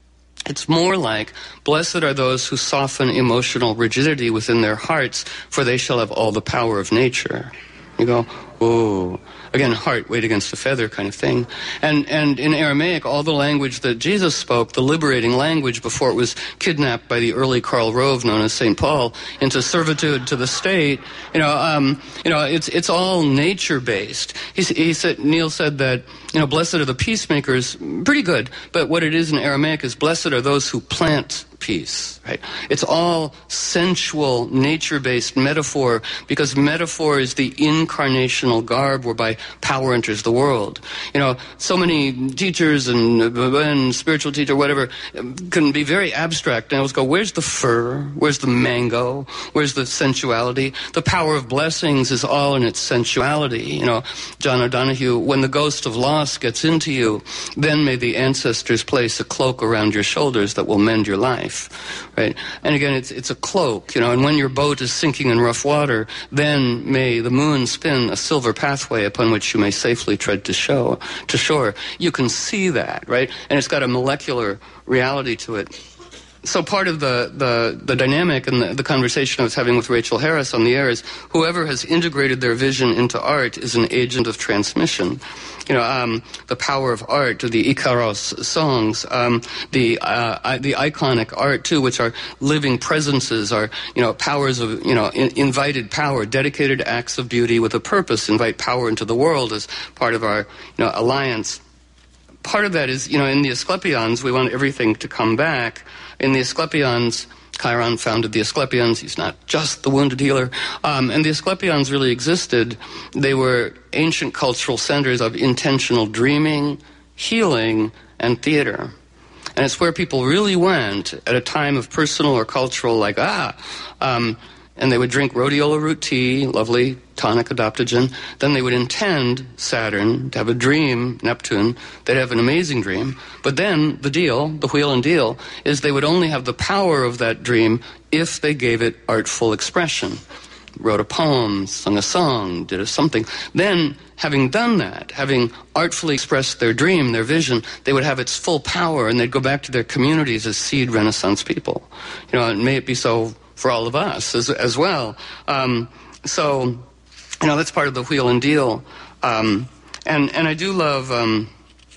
Speaker 2: It's more like, blessed are those who soften emotional rigidity within their hearts, for they shall have all the power of nature. You go, ooh. Again, heart weighed against a feather kind of thing. And and in Aramaic, all the language that Jesus spoke, the liberating language before it was kidnapped by the early Karl Rove, known as Saint Paul, into servitude to the state, you know, um, you know, it's it's all nature-based. He, he said, Neil said that, you know, blessed are the peacemakers, pretty good, but what it is in Aramaic is blessed are those who plant peace, right? It's all sensual, nature-based metaphor, because metaphor is the incarnational garb whereby power enters the world. You know, so many teachers and, and spiritual teacher, whatever, can be very abstract. And I always go, where's the fur? Where's the mango? Where's the sensuality? The power of blessings is all in its sensuality. You know, John O'Donohue, when the ghost of loss gets into you, then may the ancestors place a cloak around your shoulders that will mend your life. Right? And again, it's it's a cloak, you know, and when your boat is sinking in rough water, then may the moon spin a silver pathway upon which you may safely tread to show to shore. You can see that, right? And it's got a molecular reality to it. So part of the, the, the dynamic and the, the conversation I was having with Rachel Harris on the air is whoever has integrated their vision into art is an agent of transmission. You know, um, the power of art, the Ikaros songs, um, the uh, I, the iconic art too, which are living presences, are, you know, powers of, you know, in, invited power, dedicated acts of beauty with a purpose, invite power into the world as part of our, you know, alliance. Part of that is, you know, in the Asclepions, we want everything to come back. In the Asclepions, Chiron founded the Asclepions. He's not just the wounded healer. Um, and the Asclepions really existed. They were ancient cultural centers of intentional dreaming, healing, and theater. And it's where people really went at a time of personal or cultural, like, ah, um, and they would drink rhodiola root tea, lovely tonic adaptogen. Then they would intend Saturn to have a dream, Neptune. They'd have an amazing dream. But then the deal, the wheel and deal, is they would only have the power of that dream if they gave it artful expression. Wrote a poem, sung a song, did a something. Then, having done that, having artfully expressed their dream, their vision, they would have its full power, and they'd go back to their communities as seed Renaissance people. You know, and may it be so for all of us as, as well. Um, so, you know, that's part of the wheel and deal. Um, and, and I do love um,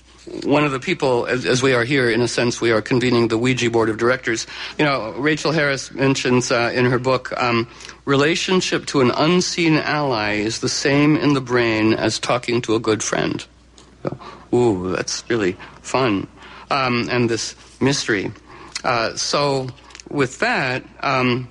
Speaker 2: one of the people, as, as we are here, in a sense, we are convening the Ouija board of directors. You know, Rachel Harris mentions uh, in her book, um, relationship to an unseen ally is the same in the brain as talking to a good friend. So, ooh, that's really fun. Um, and this mystery. Uh, so, with that, um,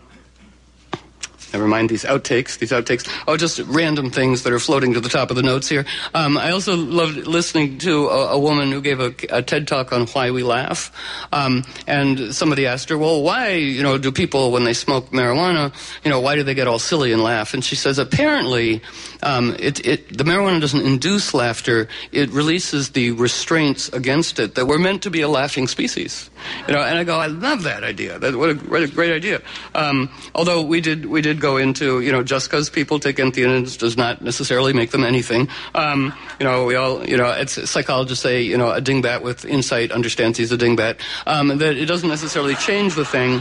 Speaker 2: never mind these outtakes, these outtakes. Oh, just random things that are floating to the top of the notes here. Um, I also loved listening to a, a woman who gave a, a TED Talk on why we laugh. Um, and somebody asked her, well, why, you know, do people, when they smoke marijuana, you know, why do they get all silly and laugh? And she says, apparently, um, it, it, the marijuana doesn't induce laughter. It releases the restraints against it, that we're meant to be a laughing species. You know, and I go, I love that idea. That, what a, what a great idea. Um, although we did, we did go into, you know, just because people take entheogens does not necessarily make them anything. Um, you know, we all, you know, it's psychologists say, you know, a dingbat with insight understands he's a dingbat. Um, that it doesn't necessarily change the thing.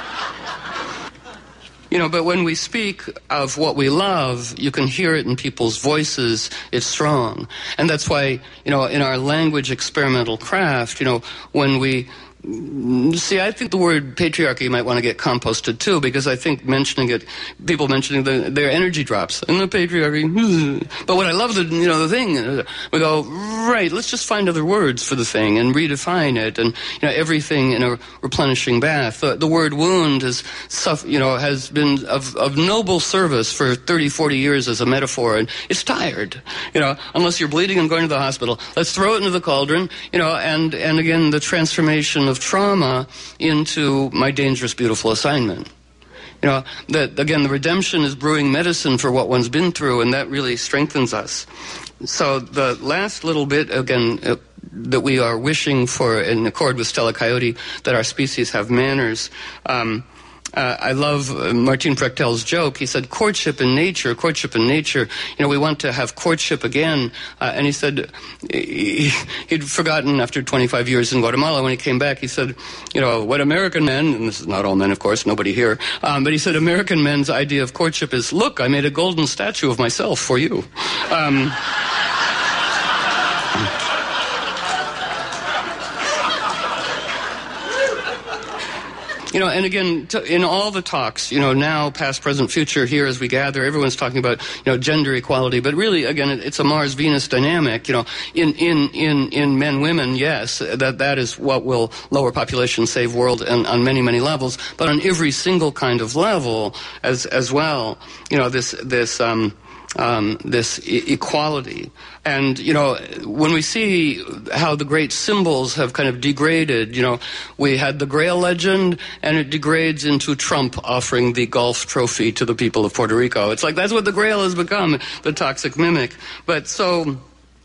Speaker 2: You know, but when we speak of what we love, you can hear it in people's voices. It's strong. And that's why, you know, in our language experimental craft, you know, when we see, I think the word patriarchy might want to get composted too, because I think mentioning it, people mentioning the, their energy drops and the patriarchy. But what I love, the you know, the thing, we go, right, let's just find other words for the thing and redefine it, and you know, everything in a replenishing bath. The, the word wound has, you know, has been of, of noble service for thirty, forty years as a metaphor, and it's tired. You know, unless you're bleeding and going to the hospital, let's throw it into the cauldron. You know, and and again, the transformation of Of trauma into my dangerous, beautiful assignment. You know, that again, the redemption is brewing medicine for what one's been through, and that really strengthens us. So the last little bit, again, uh, that we are wishing for, in accord with Stella Coyote, that our species have manners. Um, Uh, I love uh, Martin Prechtel's joke. He said, courtship in nature, courtship in nature, you know, we want to have courtship again. Uh, and he said, he, he'd forgotten after twenty-five years in Guatemala, when he came back, he said, you know, what American men, and this is not all men, of course, nobody here, um, but he said, American men's idea of courtship is, look, I made a golden statue of myself for you. Um, You know, and again, t- in all the talks, you know, now, past, present, future, here as we gather, everyone's talking about, you know, gender equality. But really, again, it, it's a Mars-Venus dynamic. You know, in, in, in, in men, women, yes, that, that is what will lower population, save world, and on many, many levels. But on every single kind of level as, as well, you know, this, this, um, Um, this e- equality. And, you know, when we see how the great symbols have kind of degraded, you know, we had the Grail legend, and it degrades into Trump offering the golf trophy to the people of Puerto Rico. It's like, that's what the Grail has become, the toxic mimic. But so...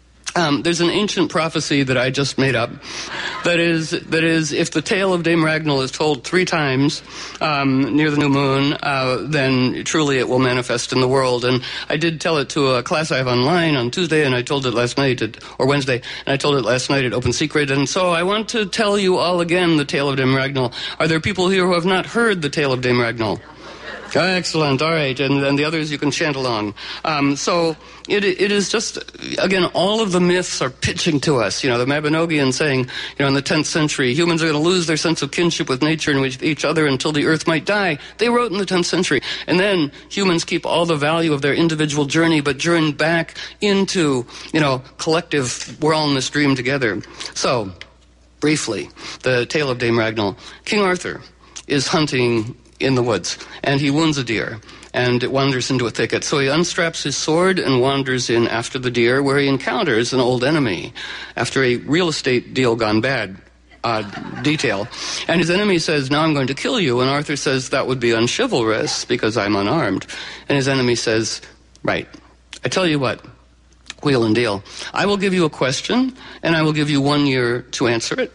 Speaker 2: Um, there's an ancient prophecy that I just made up that is, that is, if the tale of Dame Ragnall is told three times um, near the new moon, uh, then truly it will manifest in the world. And I did tell it to a class I have online on Tuesday, and I told it last night, at, or Wednesday, and I told it last night at Open Secret. And so I want to tell you all again the tale of Dame Ragnall. Are there people here who have not heard the tale of Dame Ragnall? Excellent. All right. And, and the others you can chant along. Um, so it, it is just, again, all of the myths are pitching to us. You know, the Mabinogian saying, you know, in the tenth century, humans are going to lose their sense of kinship with nature and with each other until the earth might die. They wrote in the tenth century. And then humans keep all the value of their individual journey, but journey back into, you know, collective, we're all in this dream together. So, briefly, the tale of Dame Ragnall. King Arthur is hunting in the woods, and he wounds a deer, and it wanders into a thicket. So he unstraps his sword and wanders in after the deer, where he encounters an old enemy after a real estate deal gone bad. Uh, detail. And his enemy says, now I'm going to kill you. And Arthur says, that would be unchivalrous because I'm unarmed. And his enemy says, right. I tell you what, wheel and deal. I will give you a question, and I will give you one year to answer it.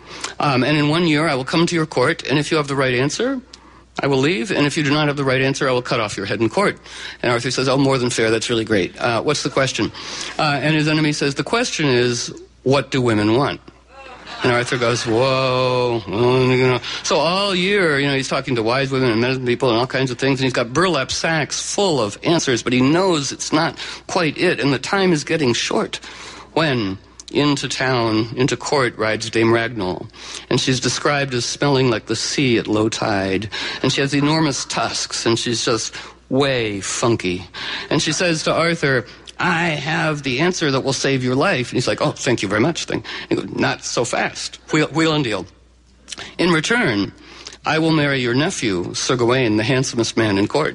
Speaker 2: Um, and in one year, I will come to your court, and if you have the right answer, I will leave, and if you do not have the right answer, I will cut off your head in court. And Arthur says, oh, more than fair, that's really great. Uh, what's the question? Uh, and his enemy says, the question is, what do women want? And Arthur goes, whoa. You know. So all year, you know, he's talking to wise women and medicine people and all kinds of things, and he's got burlap sacks full of answers, but he knows it's not quite it, and the time is getting short when... into town, into court, rides Dame Ragnall. And she's described as smelling like the sea at low tide. And she has enormous tusks, and she's just way funky. And she says to Arthur, I have the answer that will save your life. And he's like, oh, thank you very much. Thing. He goes, not so fast. Wheel, wheel and deal. In return, I will marry your nephew, Sir Gawain, the handsomest man in court.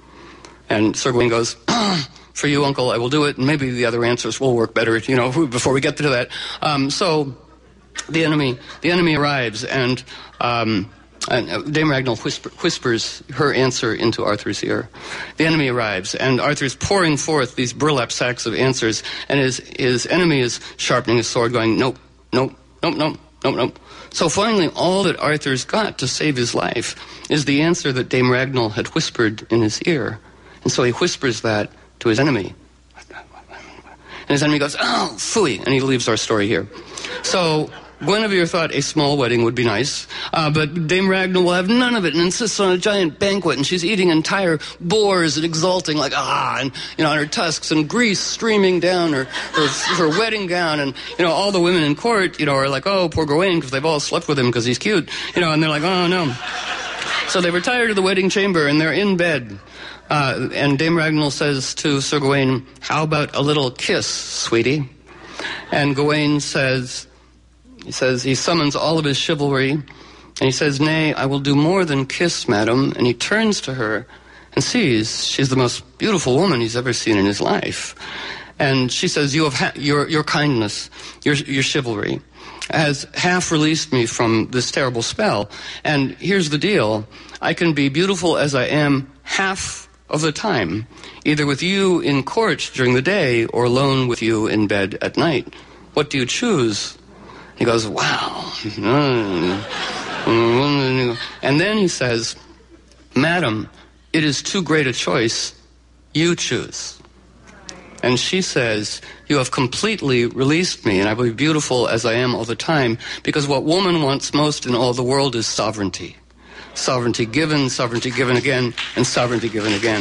Speaker 2: And Sir Gawain goes, ah, for you, uncle, I will do it, and maybe the other answers will work better, you know, before we get to that. Um, so the enemy the enemy arrives, and, um, and Dame Ragnall whisper, whispers her answer into Arthur's ear. The enemy arrives, and Arthur's pouring forth these burlap sacks of answers, and his, his enemy is sharpening his sword, going, nope, nope, nope, nope, nope, nope. So finally, all that Arthur's got to save his life is the answer that Dame Ragnall had whispered in his ear. And so he whispers that to his enemy. And his enemy goes, oh, phooey, and he leaves our story here. So Guinevere thought a small wedding would be nice, uh, but Dame Ragnall will have none of it and insists on a giant banquet, and she's eating entire boars and exulting like, ah, and, you know, on her tusks and grease streaming down her, her, her wedding gown, and, you know, all the women in court, you know, are like, oh, poor Gawain, because they've all slept with him because he's cute, you know, and they're like, oh, no. So they retire to the wedding chamber, and they're in bed. Uh, and Dame Ragnall says to Sir Gawain, how about a little kiss, sweetie? And Gawain says, he says, he summons all of his chivalry, and he says, nay, I will do more than kiss, madam. And he turns to her and sees she's the most beautiful woman he's ever seen in his life. And she says, you have ha- your, your kindness, your, your chivalry has half released me from this terrible spell. And here's the deal. I can be beautiful as I am half of the time, either with you in court during the day or alone with you in bed at night. What do you choose? He goes, wow. And then he says, "Madam, it is too great a choice. You choose." And she says, "You have completely released me, and I will be beautiful as I am all the time, because what woman wants most in all the world is sovereignty. Sovereignty given, sovereignty given again, and sovereignty given again."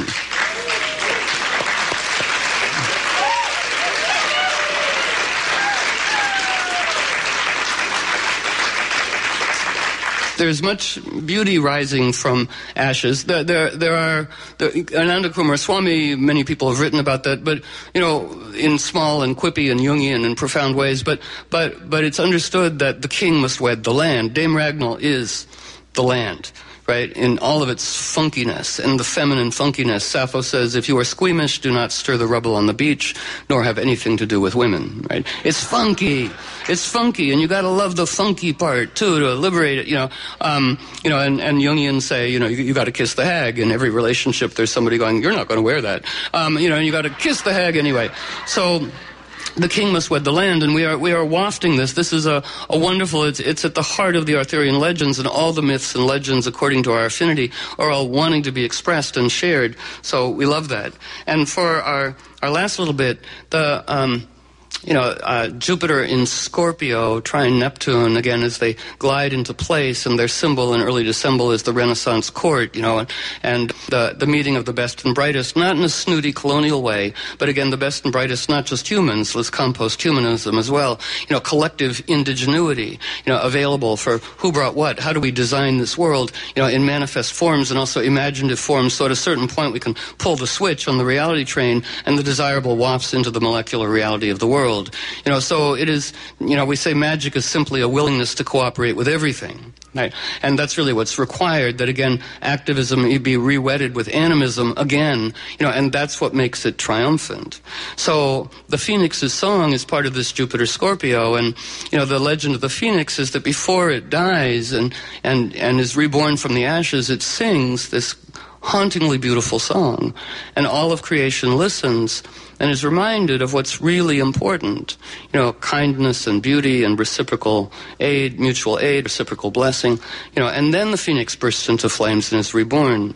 Speaker 2: There's much beauty rising from ashes. There, there, there are the, Ananda Coomaraswamy. Many people have written about that, but you know, in small and quippy and Jungian and profound ways. But, but, but it's understood that the king must wed the land. Dame Ragnall is the land, right? In all of its funkiness and the feminine funkiness. Sappho says, "If you are squeamish, do not stir the rubble on the beach, nor have anything to do with women," right? It's funky. It's funky, and you got to love the funky part too to liberate it. You know, um, you know, and, and Jungians say, you know, you, you got to kiss the hag. In every relationship, there's somebody going, "You're not going to wear that," um, you know, and you got to kiss the hag anyway. So the king must wed the land, and we are we are wafting this. This is a, a wonderful. It's it's at the heart of the Arthurian legends, and all the myths and legends, according to our affinity, are all wanting to be expressed and shared. So we love that. And for our our last little bit, the um, you know, uh, Jupiter in Scorpio, trine Neptune, again, as they glide into place, and their symbol in early December is the Renaissance court, you know, and, and the, the meeting of the best and brightest, not in a snooty colonial way, but again, the best and brightest, not just humans, let's compost humanism as well, you know, collective indigenuity, you know, available for who brought what, how do we design this world, you know, in manifest forms and also imaginative forms, so at a certain point we can pull the switch on the reality train, and the desirable wafts into the molecular reality of the world. You know, so it is, you know, we say magic is simply a willingness to cooperate with everything, right? And that's really what's required, that again, activism be re-wedded with animism again, you know, and that's what makes it triumphant. So the Phoenix's song is part of this Jupiter Scorpio, and, you know, the legend of the Phoenix is that before it dies and, and, and is reborn from the ashes, it sings this hauntingly beautiful song, and all of creation listens and is reminded of what's really important, you know, kindness and beauty and reciprocal aid, mutual aid, reciprocal blessing, you know, and then the phoenix bursts into flames and is reborn.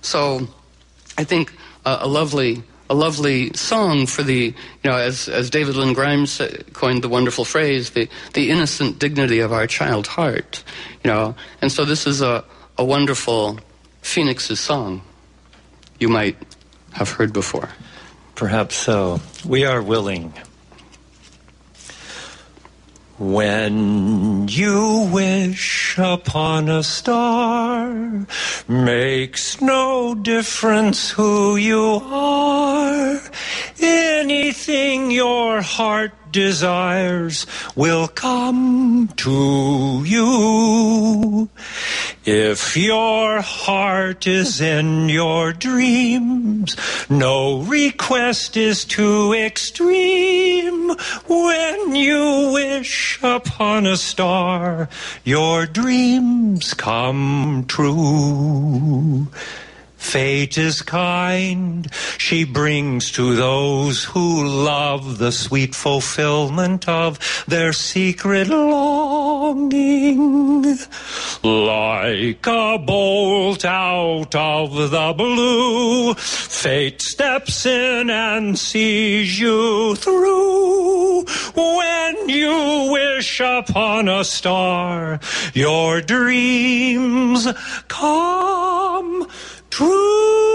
Speaker 2: So I think uh, a lovely a lovely song for the, you know, as as David Lynn Grimes coined the wonderful phrase, the, the innocent dignity of our child heart, you know, and so this is a, a wonderful Phoenix's song you might have heard before.
Speaker 3: Perhaps so. We are willing. When you wish upon a star, makes no difference who you are. Anything your heart desires will come to you. If your heart is in your dreams, no request is too extreme. When you wish upon a star, your dreams come true. Fate is kind, she brings to those who love the sweet fulfillment of their secret longing. Like a bolt out of the blue, fate steps in and sees you through. When you wish upon a star, your dreams come true.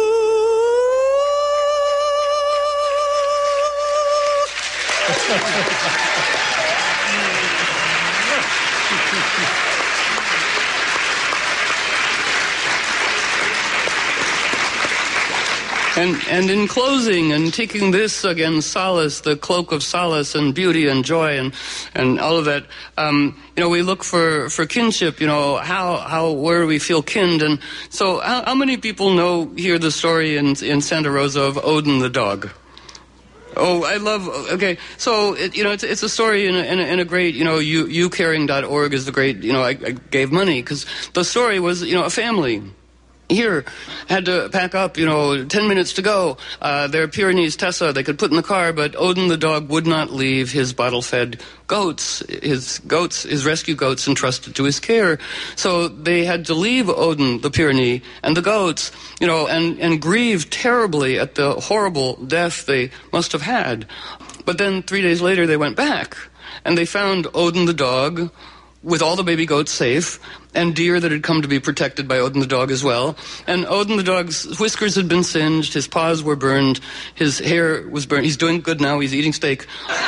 Speaker 2: And and in closing, and taking this again, solace, the cloak of solace and beauty and joy and and all of that, um, you know, we look for, for kinship. You know, how how where we feel kinned, and so how, how many people know hear the story in in Santa Rosa of Odin the dog? Oh, I love, okay, so, it, you know, it's it's a story in a, in a, in a great, you know, you, you caring dot org is the great, you know, I, I gave money, because the story was, you know, a family, here, had to pack up, you know, ten minutes to go. Uh, their Pyrenees Tessa they could put in the car, but Odin the dog would not leave his bottle-fed goats, his goats, his rescue goats entrusted to his care. So they had to leave Odin the Pyrenee and the goats, you know, and, and grieve terribly at the horrible death they must have had. But then three days later they went back, and they found Odin the dog with all the baby goats safe, and deer that had come to be protected by Odin the dog as well. And Odin the dog's whiskers had been singed, his paws were burned, his hair was burned. He's doing good now, he's eating steak.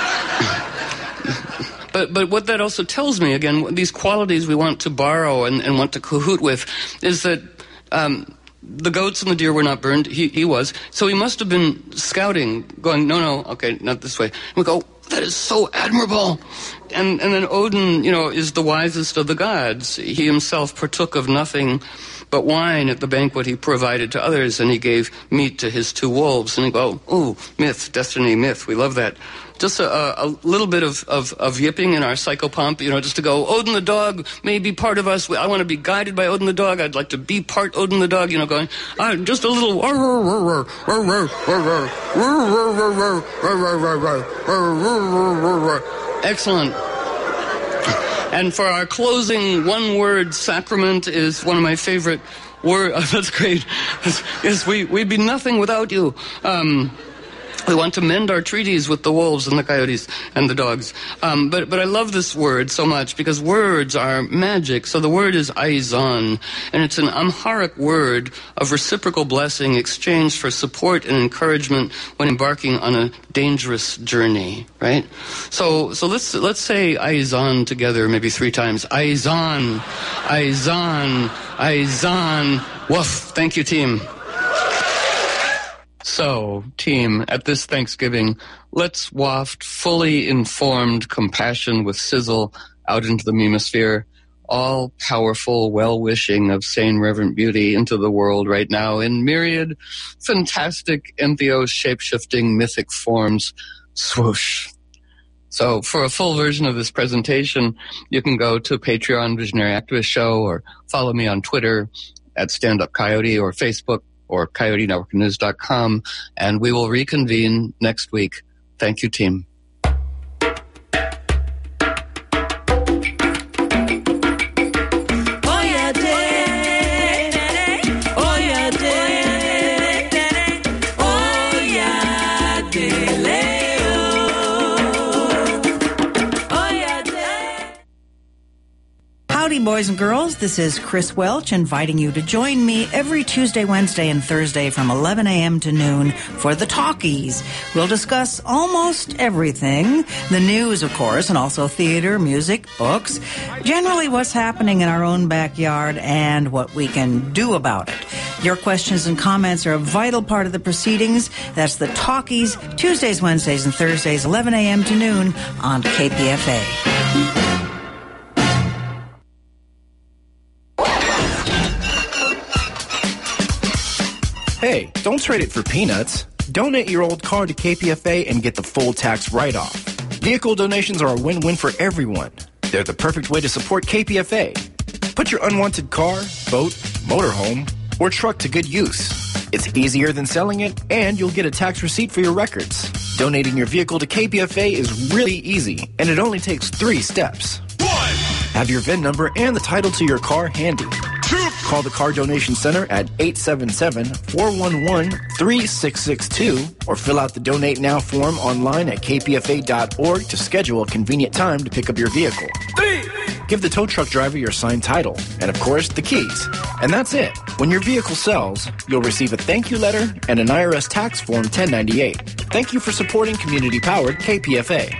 Speaker 2: But but what that also tells me, again, these qualities we want to borrow and, and want to cahoot with, is that um, the goats and the deer were not burned. He, he was. So he must have been scouting, going, no, no, okay, not this way. And we go, that is so admirable. And and then Odin, you know, is the wisest of the gods. He himself partook of nothing but wine at the banquet he provided to others, and he gave meat to his two wolves. And he go, oh, myth, destiny, myth, we love that. Just a, a little bit of, of, of yipping in our psychopomp, you know, just to go, Odin the dog may be part of us. I want to be guided by Odin the dog. I'd like to be part Odin the dog, you know, going, ah, just a little... Excellent. And for our closing one-word sacrament is one of my favorite words. That's great. Yes, we, we'd be nothing without you. Um... We want to mend our treaties with the wolves and the coyotes and the dogs. Um, but, but I love this word so much because words are magic. So the word is aizan, and it's an Amharic word of reciprocal blessing exchanged for support and encouragement when embarking on a dangerous journey, right? So, so let's, let's say aizan together maybe three times. Aizan, aizan, aizan. Woof. Thank you, team. So, team, at this Thanksgiving, let's waft fully informed compassion with sizzle out into the memosphere, all powerful well-wishing of sane, reverent beauty into the world right now in myriad, fantastic, entheos, shape-shifting, mythic forms. Swoosh. So, for a full version of this presentation, you can go to Patreon Visionary Activist Show or follow me on Twitter at Stand Up Coyote or Facebook or coyote network news dot com, and we will reconvene next week. Thank you, team.
Speaker 4: Howdy, boys and girls. This is Chris Welch inviting you to join me every Tuesday, Wednesday, and Thursday from eleven a.m. to noon for The Talkies. We'll discuss almost everything. The news, of course, and also theater, music, books. Generally what's happening in our own backyard and what we can do about it. Your questions and comments are a vital part of the proceedings. That's The Talkies, Tuesdays, Wednesdays, and Thursdays, eleven a.m. to noon on K P F A.
Speaker 5: Hey, don't trade it for peanuts. Donate your old car to K P F A and get the full tax write-off. Vehicle donations are a win-win for everyone. They're the perfect way to support K P F A. Put your unwanted car, boat, motorhome, or truck to good use. It's easier than selling it, and you'll get a tax receipt for your records. Donating your vehicle to K P F A is really easy, and it only takes three steps. One! Have your V I N number and the title to your car handy. Two! Call the Car Donation Center at eight seven seven, four one one, three six six two or fill out the Donate Now form online at k p f a dot org to schedule a convenient time to pick up your vehicle. Three! Give the tow truck driver your signed title and, of course, the keys. And that's it. When your vehicle sells, you'll receive a thank you letter and an I R S tax form ten ninety-eight. Thank you for supporting community-powered K P F A.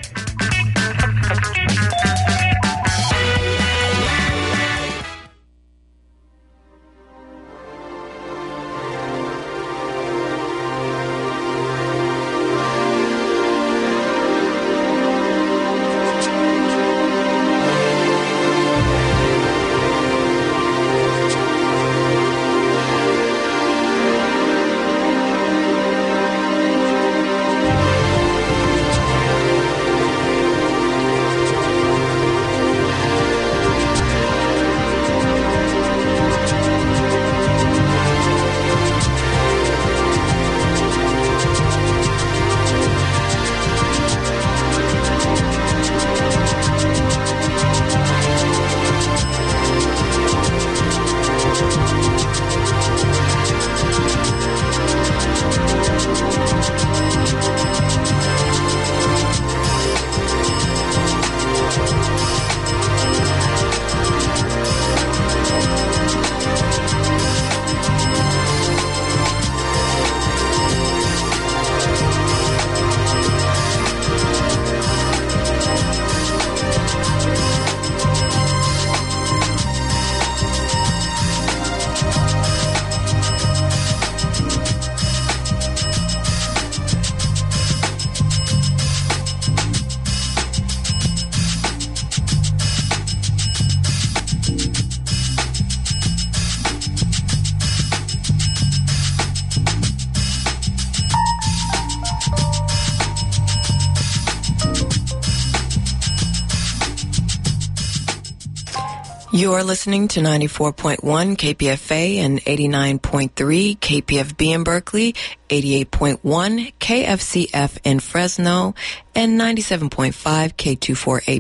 Speaker 1: You're listening to ninety-four point one K P F A and eighty-nine point three K P F B in Berkeley, eighty-eight point one K F C F in Fresno, and ninety-seven point five K twenty-four A